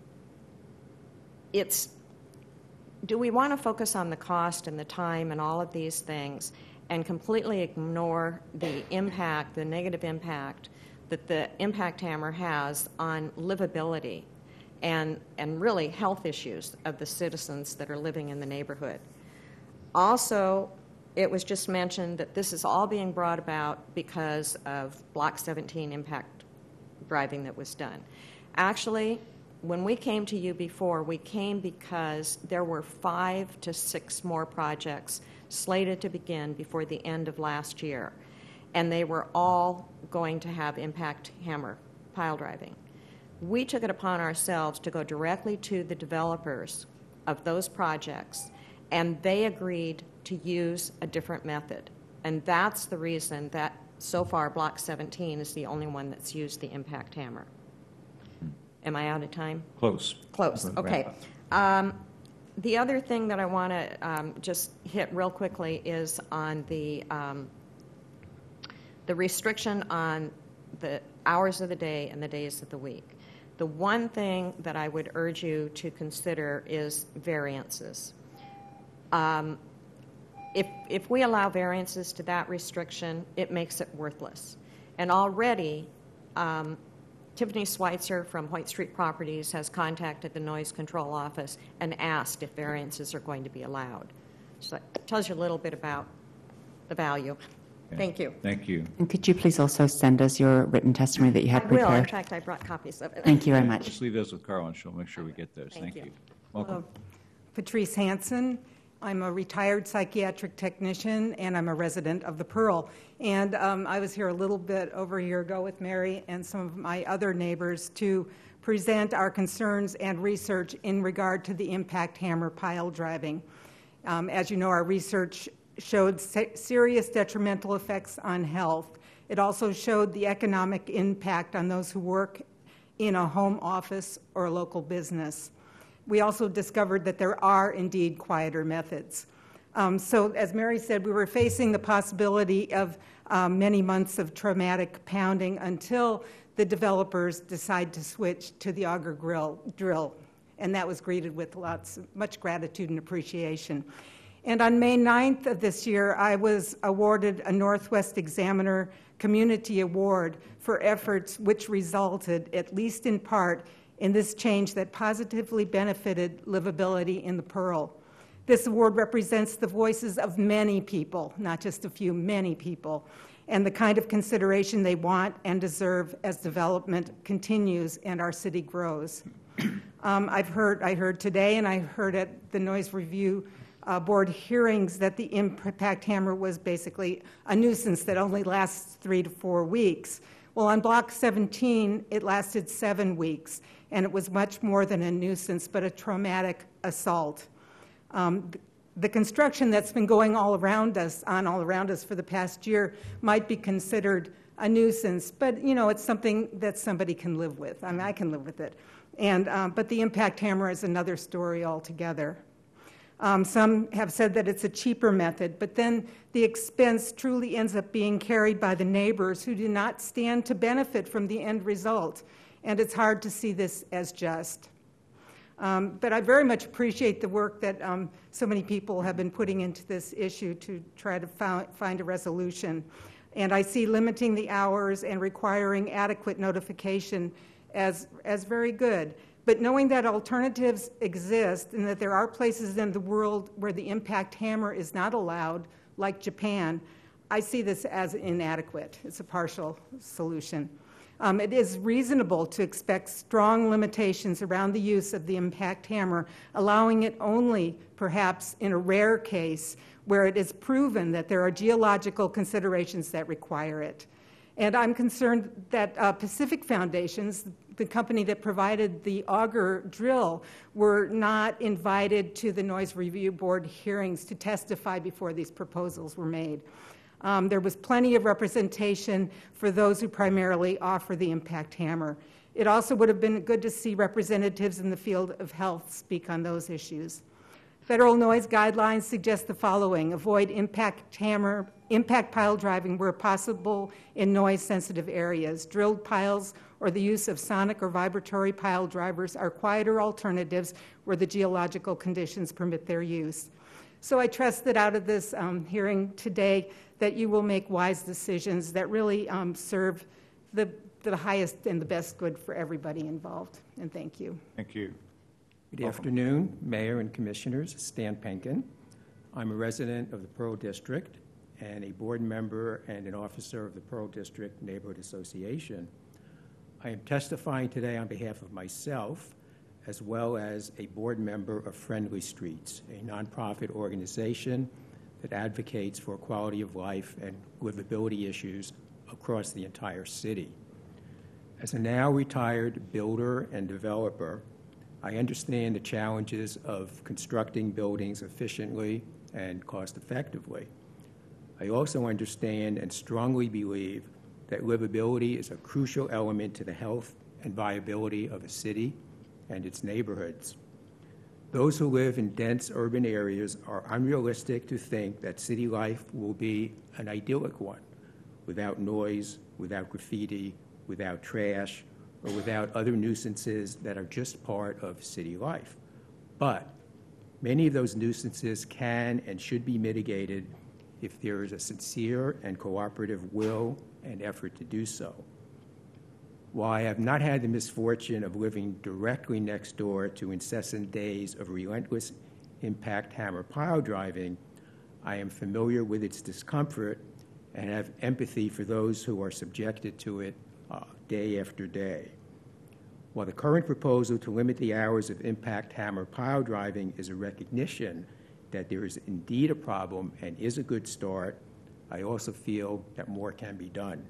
do we want to focus on the cost and the time and all of these things and completely ignore the impact, the negative impact that the impact hammer has on livability and really health issues of the citizens that are living in the neighborhood? Also, it was just mentioned that this is all being brought about because of Block 17 impact driving that was done. Actually, when we came to you before, we came because there were 5 to 6 more projects slated to begin before the end of last year, and they were all going to have impact hammer pile driving. We took it upon ourselves to go directly to the developers of those projects, and they agreed to use a different method. And that's the reason that so far Block 17 is the only one that's used the impact hammer. Am I out of time? Close. Close, okay. The other thing that I want to just hit real quickly is on the restriction on the hours of the day and the days of the week. The one thing that I would urge you to consider is variances. If we allow variances to that restriction, it makes it worthless. And already, Tiffany Schweitzer from White Street Properties has contacted the Noise Control Office and asked if variances are going to be allowed. So that tells you a little bit about the value. Okay. Thank you. Thank you. And could you please also send us your written testimony that you had I prepared? will. In fact, I brought copies of it. Thank you very much. Just leave those with Carl, and she'll make sure we get those. Thank Thank you. you. Welcome. Patrice Hansen. I'm a retired psychiatric technician, and I'm a resident of the Pearl. And I was here a little bit over a year ago with Mary and some of my other neighbors to present our concerns and research in regard to the impact hammer pile driving. As you know, our research showed serious detrimental effects on health. It also showed the economic impact on those who work in a home office or a local business. We also discovered that there are indeed quieter methods. So as Mary said, we were facing the possibility of many months of traumatic pounding until the developers decide to switch to the auger drill. And that was greeted with much gratitude and appreciation. And on May 9th of this year, I was awarded a Northwest Examiner Community Award for efforts which resulted, at least in part, in this change that positively benefited livability in the Pearl. This award represents the voices of many people, not just a few, many people, and the kind of consideration they want and deserve as development continues and our city grows. I heard today, and I heard at the Noise Review Board hearings, that the impact hammer was basically a nuisance that only lasts 3 to 4 weeks. Well, on Block 17, it lasted 7 weeks, and it was much more than a nuisance, but a traumatic assault. The construction that's been going all around us for the past year might be considered a nuisance, but it's something that somebody can live with. I mean, I can live with it. But the impact hammer is another story altogether. Some have said that it's a cheaper method, but then the expense truly ends up being carried by the neighbors who do not stand to benefit from the end result, and it's hard to see this as just. But I very much appreciate the work that so many people have been putting into this issue to try to find a resolution. And I see limiting the hours and requiring adequate notification as very good. But knowing that alternatives exist and that there are places in the world where the impact hammer is not allowed, like Japan, I see this as inadequate. It's a partial solution. It is reasonable to expect strong limitations around the use of the impact hammer, allowing it only, perhaps in a rare case, where it is proven that there are geological considerations that require it. And I'm concerned that Pacific Foundations, the company that provided the auger drill, were not invited to the Noise Review Board hearings to testify before these proposals were made. There was plenty of representation for those who primarily offer the impact hammer. It also would have been good to see representatives in the field of health speak on those issues. Federal noise guidelines suggest the following: avoid impact pile driving where possible in noise-sensitive areas. Drilled piles or the use of sonic or vibratory pile drivers are quieter alternatives where the geological conditions permit their use. So I trust that out of this hearing today that you will make wise decisions that really serve the highest and the best good for everybody involved. And thank you. Thank you. Good afternoon, Mayor and Commissioners. Stan Penkin. I'm a resident of the Pearl District and a board member and an officer of the Pearl District Neighborhood Association. I am testifying today on behalf of myself, as well as a board member of Friendly Streets, a nonprofit organization that advocates for quality of life and livability issues across the entire city. As a now retired builder and developer, I understand the challenges of constructing buildings efficiently and cost-effectively. I also understand and strongly believe that livability is a crucial element to the health and viability of a city and its neighborhoods. Those who live in dense urban areas are unrealistic to think that city life will be an idyllic one, without noise, without graffiti, without trash, or without other nuisances that are just part of city life. But many of those nuisances can and should be mitigated if there is a sincere and cooperative will and effort to do so. While I have not had the misfortune of living directly next door to incessant days of relentless impact hammer pile driving, I am familiar with its discomfort and have empathy for those who are subjected to it day after day. While the current proposal to limit the hours of impact hammer pile driving is a recognition that there is indeed a problem and is a good start, I also feel that more can be done.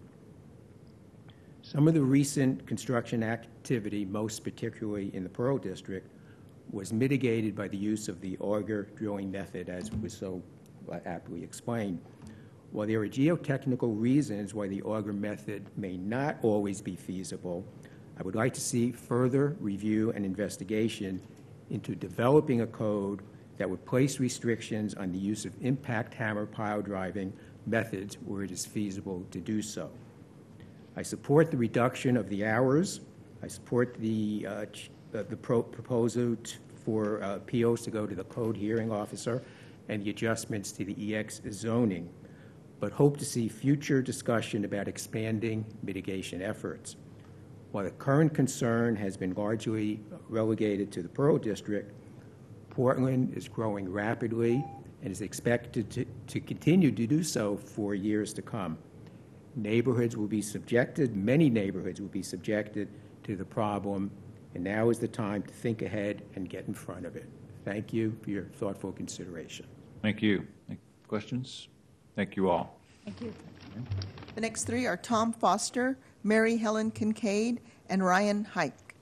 Some of the recent construction activity, most particularly in the Pearl District, was mitigated by the use of the auger drilling method, as was so aptly explained. While there are geotechnical reasons why the auger method may not always be feasible, I would like to see further review and investigation into developing a code that would place restrictions on the use of impact hammer pile driving methods where it is feasible to do so. I support the reduction of the hours. I support the proposal for appeals to go to the code hearing officer and the adjustments to the EX zoning, but hope to see future discussion about expanding mitigation efforts. While the current concern has been largely relegated to the Pearl District, Portland is growing rapidly and is expected to continue to do so for years to come. Many neighborhoods will be subjected to the problem, and now is the time to think ahead and get in front of it. Thank you for your thoughtful consideration. Thank you. Questions? Thank you all. Thank you. The next three are Tom Foster, Mary Helen Kincaid, and Ryan Hike.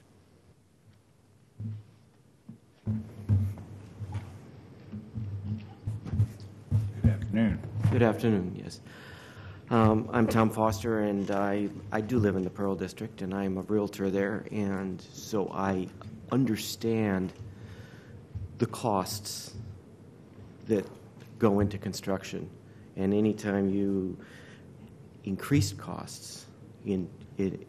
Good afternoon. Good afternoon, yes. I'm Tom Foster, and I do live in the Pearl District, and I'm a realtor there, and so I understand the costs that go into construction. And anytime you increase costs, it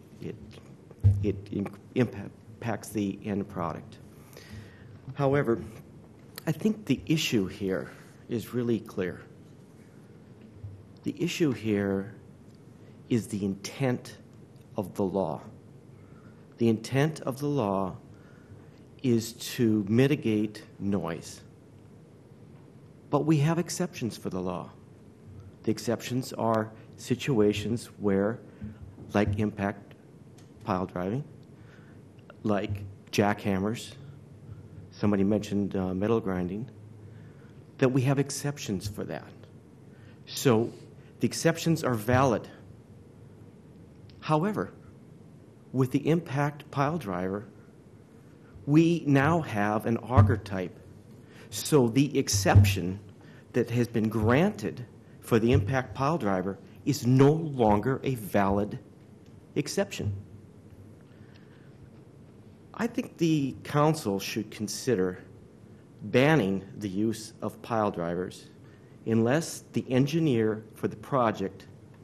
impacts the end product. However, I think the issue here is really clear. The issue here is the intent of the law. The intent of the law is to mitigate noise. But we have exceptions for the law. The exceptions are situations where, like impact pile driving, like jackhammers, somebody mentioned metal grinding, that we have exceptions for that. So the exceptions are valid. However, with the impact pile driver, we now have an auger type. So the exception that has been granted for the impact pile driver is no longer a valid exception. I think the council should consider banning the use of pile drivers unless the engineer for the project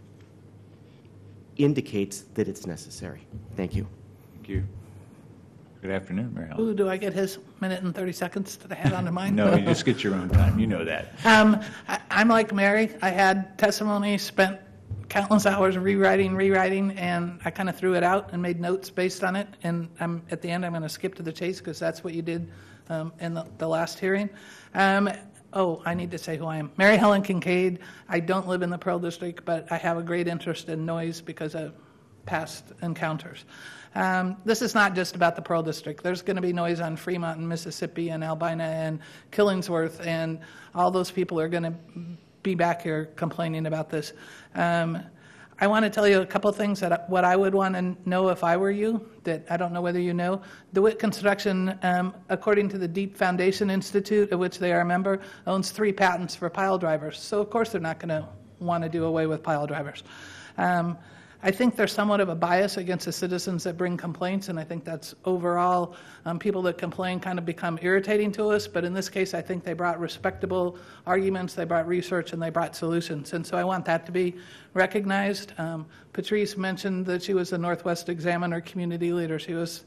indicates that it's necessary. Thank you. Thank you. Good afternoon, Mary Helen. Ooh, do I get his minute and 30 seconds that I had onto mine? No, you just get your own time. You know that. I'm like Mary. I had testimony, spent countless hours rewriting, and I kind of threw it out and made notes based on it. And at the end, I'm going to skip to the chase because that's what you did in the last hearing. I need to say who I am. Mary Helen Kincaid. I don't live in the Pearl District, but I have a great interest in noise because of past encounters. This is not just about the Pearl District. There's going to be noise on Fremont and Mississippi and Albina and Killingsworth, and all those people are going to be back here complaining about this. I want to tell you a couple of things that what I would want to know if I were you, that I don't know whether you know. DeWitt Construction, according to the Deep Foundation Institute, of which they are a member, owns 3 patents for pile drivers. So, of course, they're not going to want to do away with pile drivers. I think there's somewhat of a bias against the citizens that bring complaints, and I think that's overall people that complain kind of become irritating to us. But in this case, I think they brought respectable arguments, they brought research, and they brought solutions. And so I want that to be recognized. Patrice mentioned that she was the Northwest Examiner community leader. She was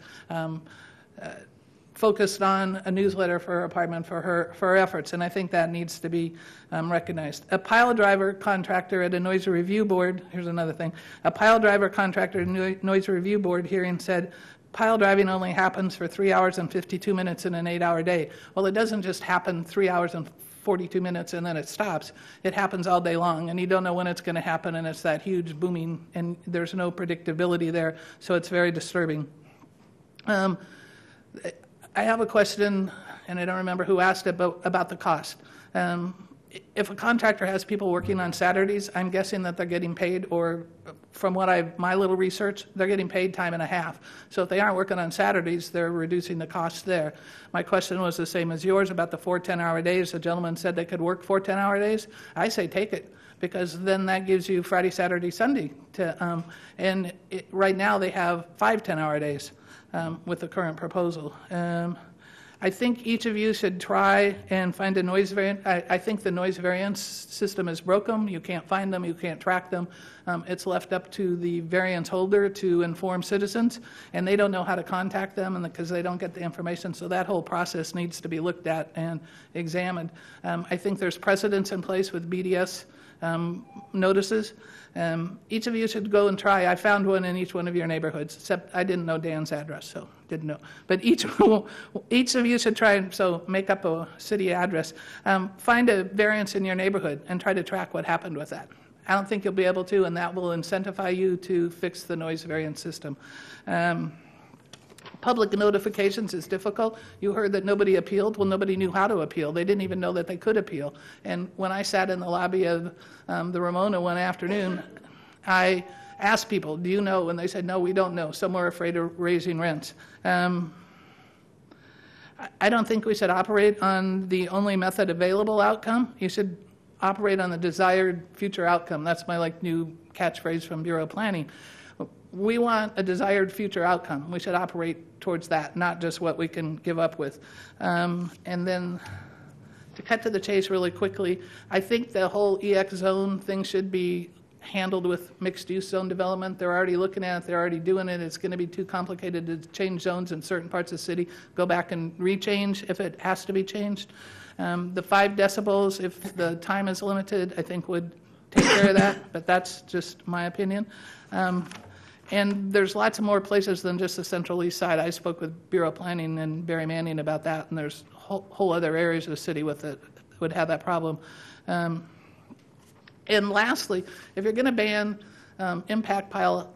focused on a newsletter for her apartment for her efforts, and I think that needs to be recognized. A pile driver contractor at a noise review board, here's another thing, a pile driver contractor at a noise review board hearing said, pile driving only happens for 3 hours and 52 minutes in an 8-hour day. Well, it doesn't just happen 3 hours and 42 minutes and then it stops. It happens all day long, and you don't know when it's going to happen, and it's that huge booming, and there's no predictability there, so it's very disturbing. I have a question, and I don't remember who asked it, but about the cost. If a contractor has people working on Saturdays, I'm guessing that they're getting paid, or from what my little research, they're getting paid time and a half. So if they aren't working on Saturdays, they're reducing the cost there. My question was the same as yours about the 4 10-hour days. The gentleman said they could work 4 10-hour days. I say take it, because then that gives you Friday, Saturday, Sunday. Right now they have 5 10-hour days. With the current proposal. I think each of you should try and find a noise variant. I think the noise variance system is broken. You can't find them. You can't track them. It's left up to the variance holder to inform citizens, and they don't know how to contact them because they don't get the information. So that whole process needs to be looked at and examined. I think there's precedents in place with BDS notices. Each of you should go and try. I found one in each one of your neighborhoods, except I didn't know Dan's address, so didn't know. But each of you should try and make up a city address. Find a variance in your neighborhood and try to track what happened with that. I don't think you'll be able to, and that will incentivize you to fix the noise variance system. Public notifications is difficult. You heard that nobody appealed. Well, nobody knew how to appeal. They didn't even know that they could appeal. And when I sat in the lobby of the Ramona one afternoon, I asked people, do you know? And they said, no, we don't know. Some were afraid of raising rents. I don't think we should operate on the only method available outcome. You should operate on the desired future outcome. That's my new catchphrase from Bureau of Planning. We want a desired future outcome. We should operate towards that, not just what we can give up with. And then to cut to the chase really quickly, I think the whole EX zone thing should be handled with mixed-use zone development. They're already looking at it. They're already doing it. It's going to be too complicated to change zones in certain parts of the city. Go back and rechange if it has to be changed. The 5 decibels, if the time is limited, I think would take care of that, but that's just my opinion. And there's lots of more places than just the Central East Side. I spoke with Bureau of Planning and Barry Manning about that, and there's whole other areas of the city with it would have that problem. And lastly, if you're going to ban impact pile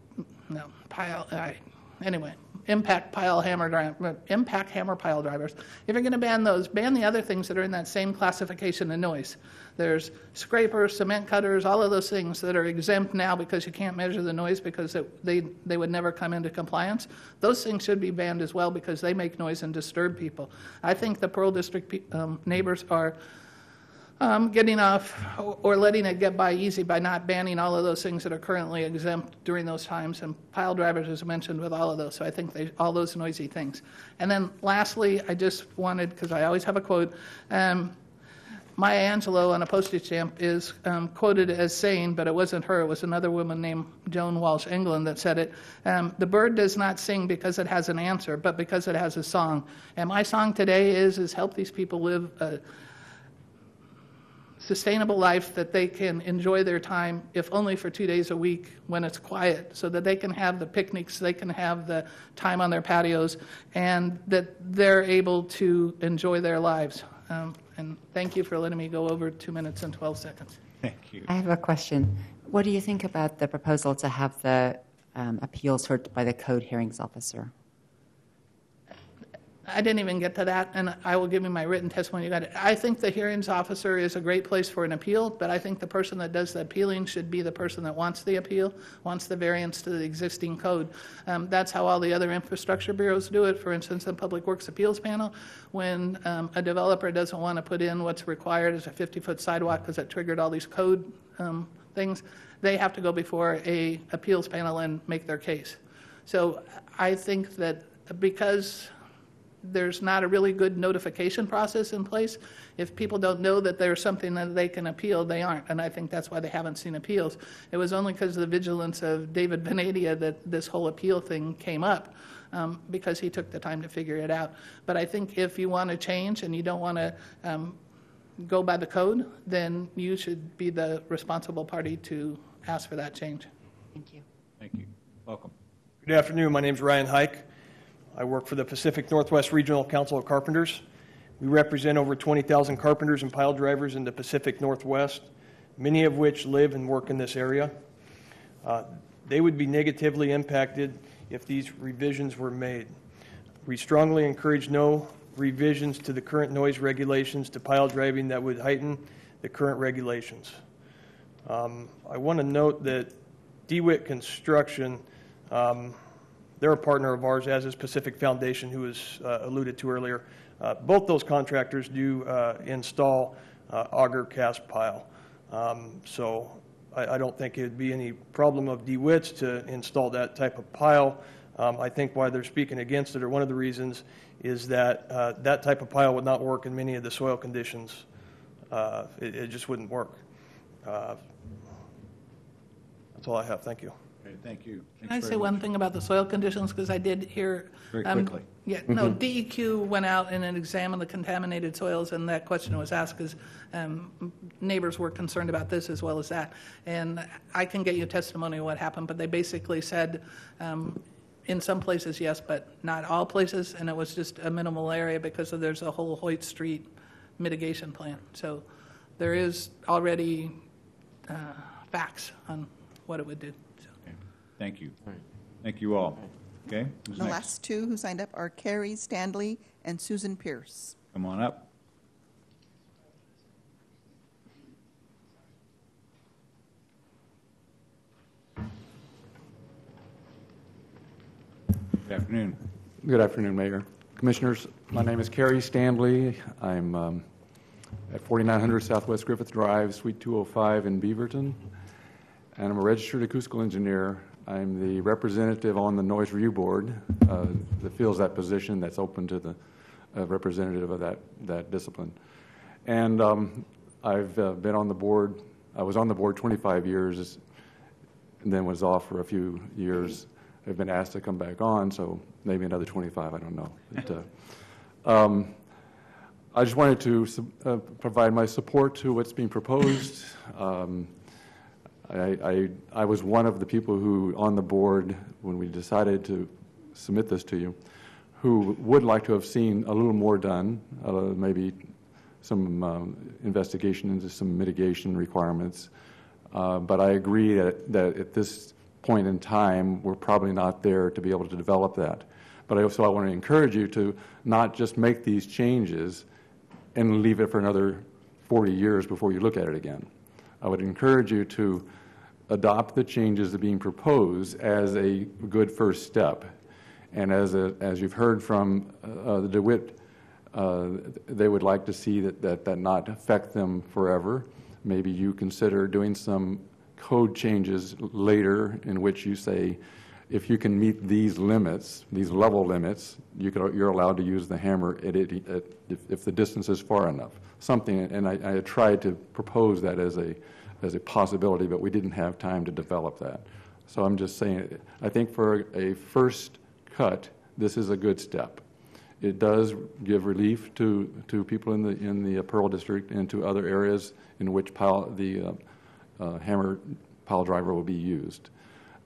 hammer pile drivers. If you're going to ban those, ban the other things that are in that same classification of noise. There's scrapers, cement cutters, all of those things that are exempt now because you can't measure the noise because they would never come into compliance. Those things should be banned as well because they make noise and disturb people. I think the Pearl District neighbors are getting off or letting it get by easy by not banning all of those things that are currently exempt during those times, and pile drivers is mentioned with all of those, so I think all those noisy things. And then lastly, I just wanted, because I always have a quote, Maya Angelou on a postage stamp is quoted as saying, but it wasn't her, it was another woman named Joan Walsh England that said it, the bird does not sing because it has an answer, but because it has a song. And my song today is help these people live a sustainable life that they can enjoy their time, if only for 2 days a week when it's quiet, so that they can have the picnics, they can have the time on their patios, and that they're able to enjoy their lives. And thank you for letting me go over 2 minutes and 12 seconds. Thank you. I have a question. What do you think about the proposal to have the appeals heard by the code hearings officer? I didn't even get to that, and I will give you my written testimony. You got it. I think the hearings officer is a great place for an appeal, but I think the person that does the appealing should be the person that wants the appeal, wants the variance to the existing code. That's how all the other infrastructure bureaus do it. For instance, the Public Works Appeals Panel, when a developer doesn't want to put in what's required as a 50-foot sidewalk because it triggered all these code things, they have to go before a appeals panel and make their case. So I think that because there's not a really good notification process in place, if people don't know that there's something that they can appeal, they aren't. And I think that's why they haven't seen appeals. It was only because of the vigilance of David Venadia that this whole appeal thing came up, because he took the time to figure it out. But I think if you want to change and you don't want to go by the code, then you should be the responsible party to ask for that change. Thank you. Thank you. Welcome. Good afternoon. My name is Ryan Hike. I work for the Pacific Northwest Regional Council of Carpenters. We represent over 20,000 carpenters and pile drivers in the Pacific Northwest, many of which live and work in this area. They would be negatively impacted if these revisions were made. We strongly encourage no revisions to the current noise regulations to pile driving that would heighten the current regulations. I want to note that DeWitt Construction, they're a partner of ours, as is Pacific Foundation, who was alluded to earlier. Both those contractors do install auger cast pile. So I don't think it would be any problem of DeWitt's to install that type of pile. I think why they're speaking against it, or one of the reasons, is that that type of pile would not work in many of the soil conditions. It just wouldn't work. That's all I have. Thank you. Okay, thank you. Can I say one thing about the soil conditions? Because I did hear. Very quickly. Yeah, no, DEQ went out and examined the contaminated soils, and that question was asked because neighbors were concerned about this as well as that. And I can get you testimony of what happened, but they basically said in some places, yes, but not all places, and it was just a minimal area because there's a whole Hoyt Street mitigation plan. So there is already facts on what it would do. Thank you. Thank you all. Okay. Who's The next? last two who signed up are Carrie Stanley and Susan Pierce. Come on up. Good afternoon. Good afternoon, Mayor. Commissioners, my name is Kerry Stanley. I'm at 4900 Southwest Griffith Drive, Suite 205 in Beaverton, and I'm a registered acoustical engineer. I'm the representative on the Noise Review Board that fills that position that's open to the representative of that discipline. And I've been on the board, I was on the board 25 years and then was off for a few years. I've been asked to come back on, so maybe another 25, I don't know. But, I just wanted to provide my support to what's being proposed. I was one of the people who, on the board, when we decided to submit this to you, who would like to have seen a little more done, maybe some investigation into some mitigation requirements. But I agree that at this point in time, we're probably not there to be able to develop that. But I want to encourage you to not just make these changes and leave it for another 40 years before you look at it again. I would encourage you to adopt the changes that are being proposed as a good first step. And as you've heard from the DeWitt, they would like to see that not affect them forever. Maybe you consider doing some code changes later in which you say, if you can meet these limits, these level limits, you're allowed to use the hammer if the distance is far enough. Something, and I tried to propose that as a possibility, but we didn't have time to develop that. So I'm just saying, I think for a first cut, this is a good step. It does give relief to people in the Pearl District and to other areas in which the hammer pile driver will be used.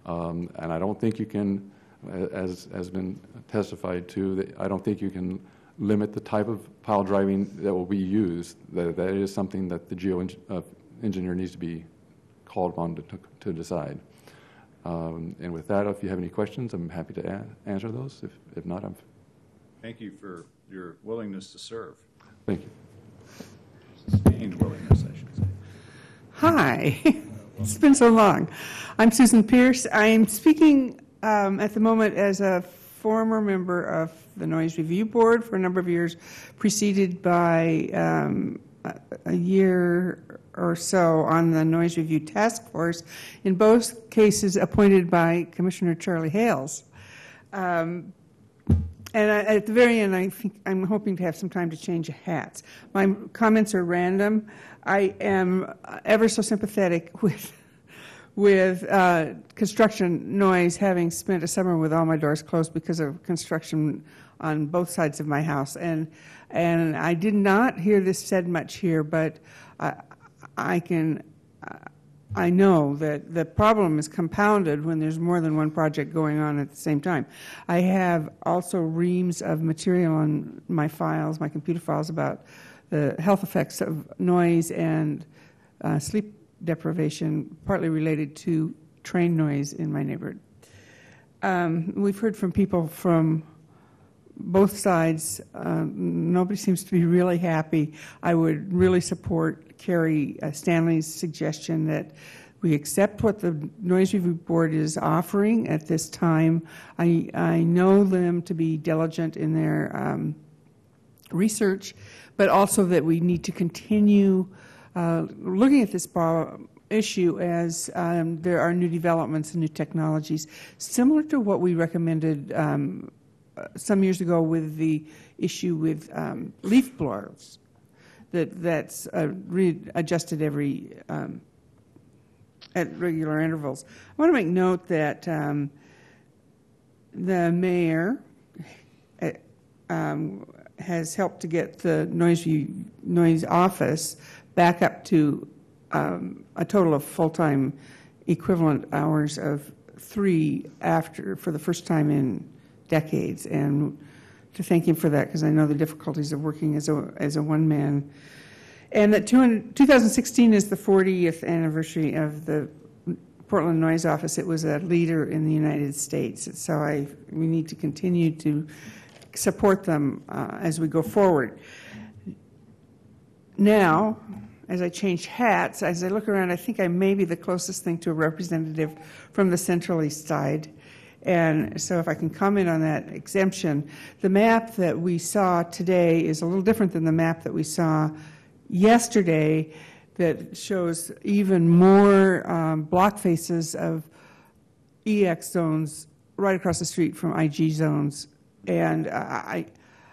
And I don't think you can, as has been testified to, I don't think you can limit the type of pile driving that will be used. That is something that the engineer needs to be called upon to decide. And with that, if you have any questions, I'm happy to answer those. If not, I'm... Thank you for your willingness to serve. Thank you. Sustained willingness, I should say. Hi. It's been so long. I'm Susan Pierce. I'm speaking at the moment as a former member of the Noise Review Board for a number of years, preceded by a year or so on the Noise Review Task Force, in both cases appointed by Commissioner Charlie Hales. And at the very end, I think I'm hoping to have some time to change hats. My comments are random. I am ever so sympathetic with construction noise, having spent a summer with all my doors closed because of construction on both sides of my house. And I did not hear this said much here, but I know that the problem is compounded when there's more than one project going on at the same time. I have also reams of material on my files, my computer files, about the health effects of noise and sleep deprivation, partly related to train noise in my neighborhood. We've heard from people from both sides. Nobody seems to be really happy. I would really support Carrie Stanley's suggestion that we accept what the Noise Review Board is offering at this time. I know them to be diligent in their research, but also that we need to continue looking at this issue as there are new developments and new technologies, similar to what we recommended some years ago with the issue with leaf blowers, that's readjusted every at regular intervals. I want to make note that the mayor has helped to get the noise office back up to a total of full-time equivalent hours of 3 for the first time in decades, and to thank him for that, because I know the difficulties of working as a one-man. And that 2016 is the 40th anniversary of the Portland Noise Office. It was a leader in the United States, so we need to continue to support them as we go forward. Now, as I change hats, as I look around, I think I may be the closest thing to a representative from the Central East Side. And so if I can comment on that exemption, the map that we saw today is a little different than the map that we saw yesterday, that shows even more block faces of EX zones right across the street from IG zones. And I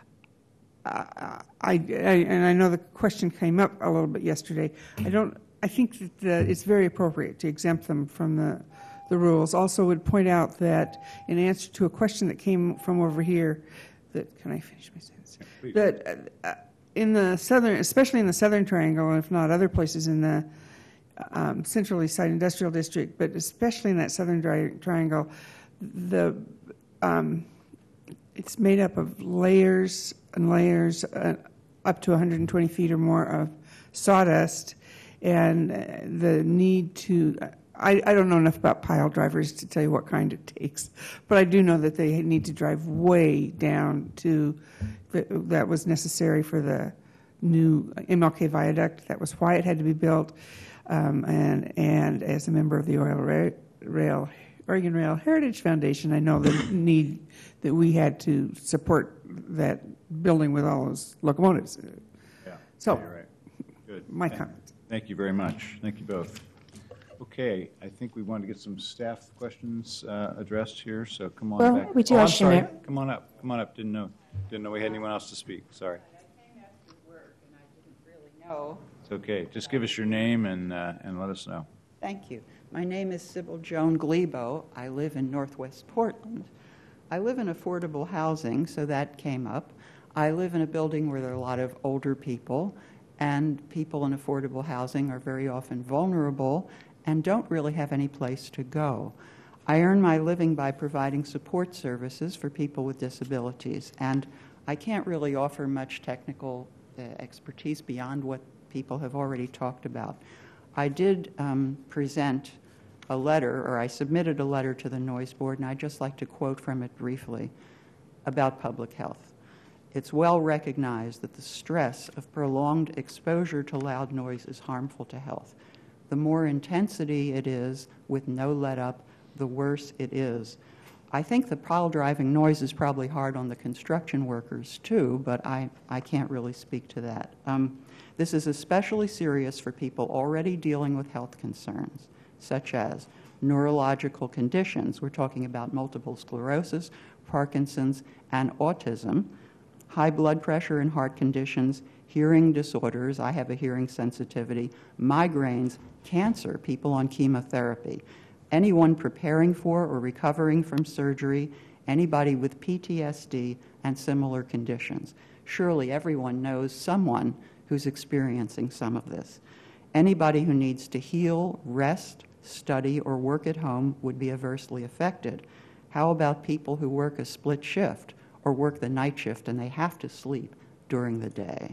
know the question came up a little bit yesterday. I think that it's very appropriate to exempt them from the rules. Also would point out that in answer to a question that came from over here, can I finish my sentence? Yeah, that in the southern, especially in the Southern Triangle, if not other places in the Central East Side Industrial District, but especially in that Southern Triangle, it's made up of layers and layers, up to 120 feet or more of sawdust, and the need to, I don't know enough about pile drivers to tell you what kind it takes, but I do know that they need to drive way down to, that was necessary for the new MLK viaduct. That was why it had to be built, and as a member of the Oregon Rail Heritage Foundation, I know the need that we had to support that building with all those locomotives. Yeah, so, you're right. Good. My comments. Thank you very much. Thank you both. Okay, I think we want to get some staff questions addressed here, so come on back. We do I'm actually, sorry. Mayor. Come on up. Come on up. Didn't know we had anyone else to speak. Sorry. No. It's okay. Just give us your name and let us know. Thank you. My name is Sybil Joan Glebo. I live in Northwest Portland. I live in affordable housing, so that came up. I live in a building where there are a lot of older people, and people in affordable housing are very often vulnerable and don't really have any place to go. I earn my living by providing support services for people with disabilities, and I can't really offer much technical expertise beyond what people have already talked about. I did present a letter, or I submitted a letter to the Noise Board, and I'd just like to quote from it briefly about public health. It's well recognized that the stress of prolonged exposure to loud noise is harmful to health. The more intensity it is with no let-up, the worse it is. I think the pile driving noise is probably hard on the construction workers too, but I can't really speak to that. This is especially serious for people already dealing with health concerns, such as neurological conditions. We're talking about multiple sclerosis, Parkinson's, and autism, high blood pressure and heart conditions, hearing disorders. I have a hearing sensitivity, migraines, cancer, people on chemotherapy, anyone preparing for or recovering from surgery, anybody with PTSD and similar conditions. Surely everyone knows someone who's experiencing some of this. Anybody who needs to heal, rest, study, or work at home would be adversely affected. How about people who work a split shift or work the night shift and they have to sleep during the day?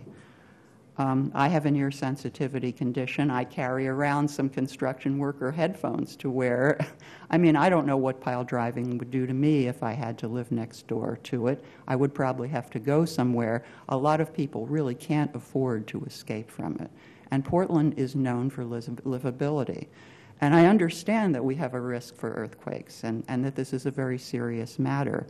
I have an ear sensitivity condition. I carry around some construction worker headphones to wear. I mean, I don't know what pile driving would do to me if I had to live next door to it. I would probably have to go somewhere. A lot of people really can't afford to escape from it. And Portland is known for livability. And I understand that we have a risk for earthquakes and that this is a very serious matter.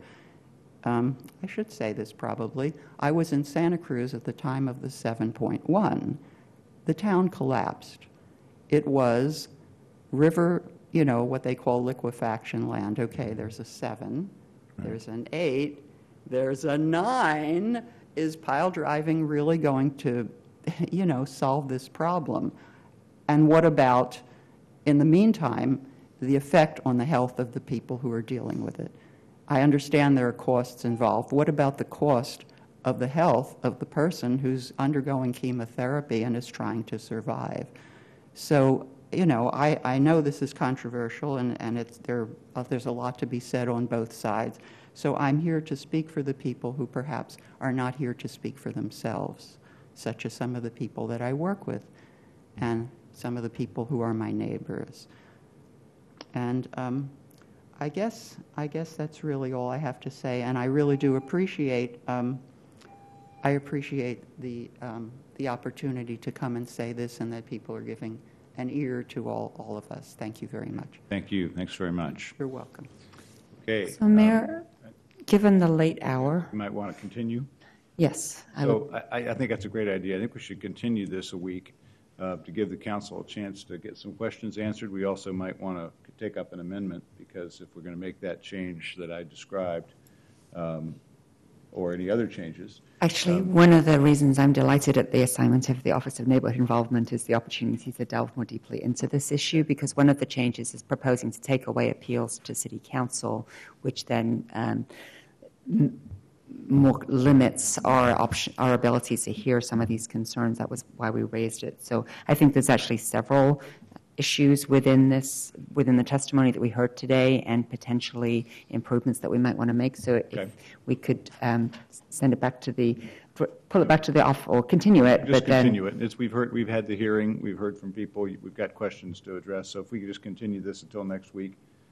I should say this probably. I was in Santa Cruz at the time of the 7.1. The town collapsed. It was river, you know, what they call liquefaction land. Okay, there's a 7, there's an 8, there's a 9. Is pile driving really going to, you know, solve this problem? And what about, in the meantime, the effect on the health of the people who are dealing with it? I understand there are costs involved. What about the cost of the health of the person who's undergoing chemotherapy and is trying to survive? So, you know, I know this is controversial and there's a lot to be said on both sides. So I'm here to speak for the people who perhaps are not here to speak for themselves, such as some of the people that I work with and some of the people who are my neighbors. And I guess that's really all I have to say, and I really do appreciate the opportunity to come and say this, and that people are giving an ear to all of us. Thank you very much. Thank you. Thanks very much. You're welcome. Okay. So, Mayor, given the late hour, You might want to continue. yes, So I think that's a great idea. I think we should continue this a week to give the council a chance to get some questions answered. We also might want to take up an amendment, because if we're going to make that change that I described, or any other changes. Actually, one of the reasons I'm delighted at the assignment of the Office of Neighbourhood Involvement is the opportunity to delve more deeply into this issue, because one of the changes is proposing to take away appeals to City Council, which then more limits our ability to hear some of these concerns. That was why we raised it. So I think there's actually several issues within the testimony that we heard today, and potentially improvements that we might want to make. So if we could send it back to pull it back to the off, or continue it. Just continue it. We've had the hearing. We've heard from people. We've got questions to address. So if we could just continue this until next week.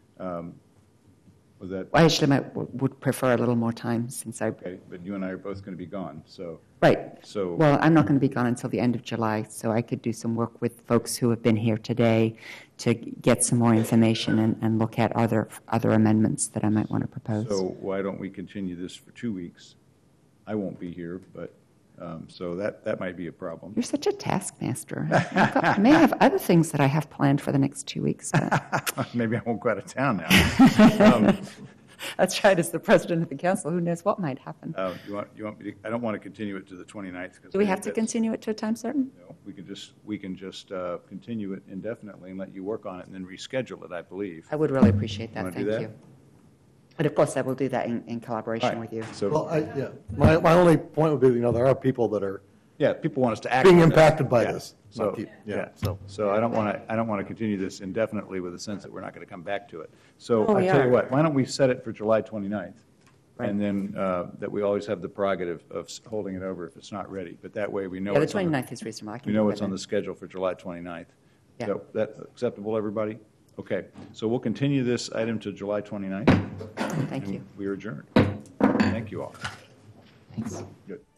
Was that? I actually would prefer a little more time, since Okay, but you and I are both going to be gone, so. Right. So. Well, I'm not going to be gone until the end of July, so I could do some work with folks who have been here today to get some more information and look at other amendments that I might want to propose. So why don't we continue this for 2 weeks? I won't be here, but so that might be a problem. You're such a taskmaster. I may have other things that I have planned for the next 2 weeks. But Maybe I won't go out of town now. That's right. As the president of the council, who knows what might happen? You want me to? I don't want to continue it to the 29th. Do we have to continue it to a time certain? No, we can just continue it indefinitely and let you work on it and then reschedule it, I believe. I would really appreciate that. Thank you. But of course, I will do that in collaboration with you. So, well, my only point would be, there are people that are people want us to act being on impacted by this. So I don't want to continue this indefinitely with a sense that we're not going to come back to it. So I tell you what, why don't we set it for July 29th? Right. And then that we always have the prerogative of holding it over if it's not ready. But that way we know. Yeah, the it's on 29th is reasonable. I can We know live it's with on it. the schedule for July 29th. Yeah. So that acceptable, everybody? Okay, so we'll continue this item to July 29th. Thank and you. We are adjourned. Thank you all. Thanks. Good.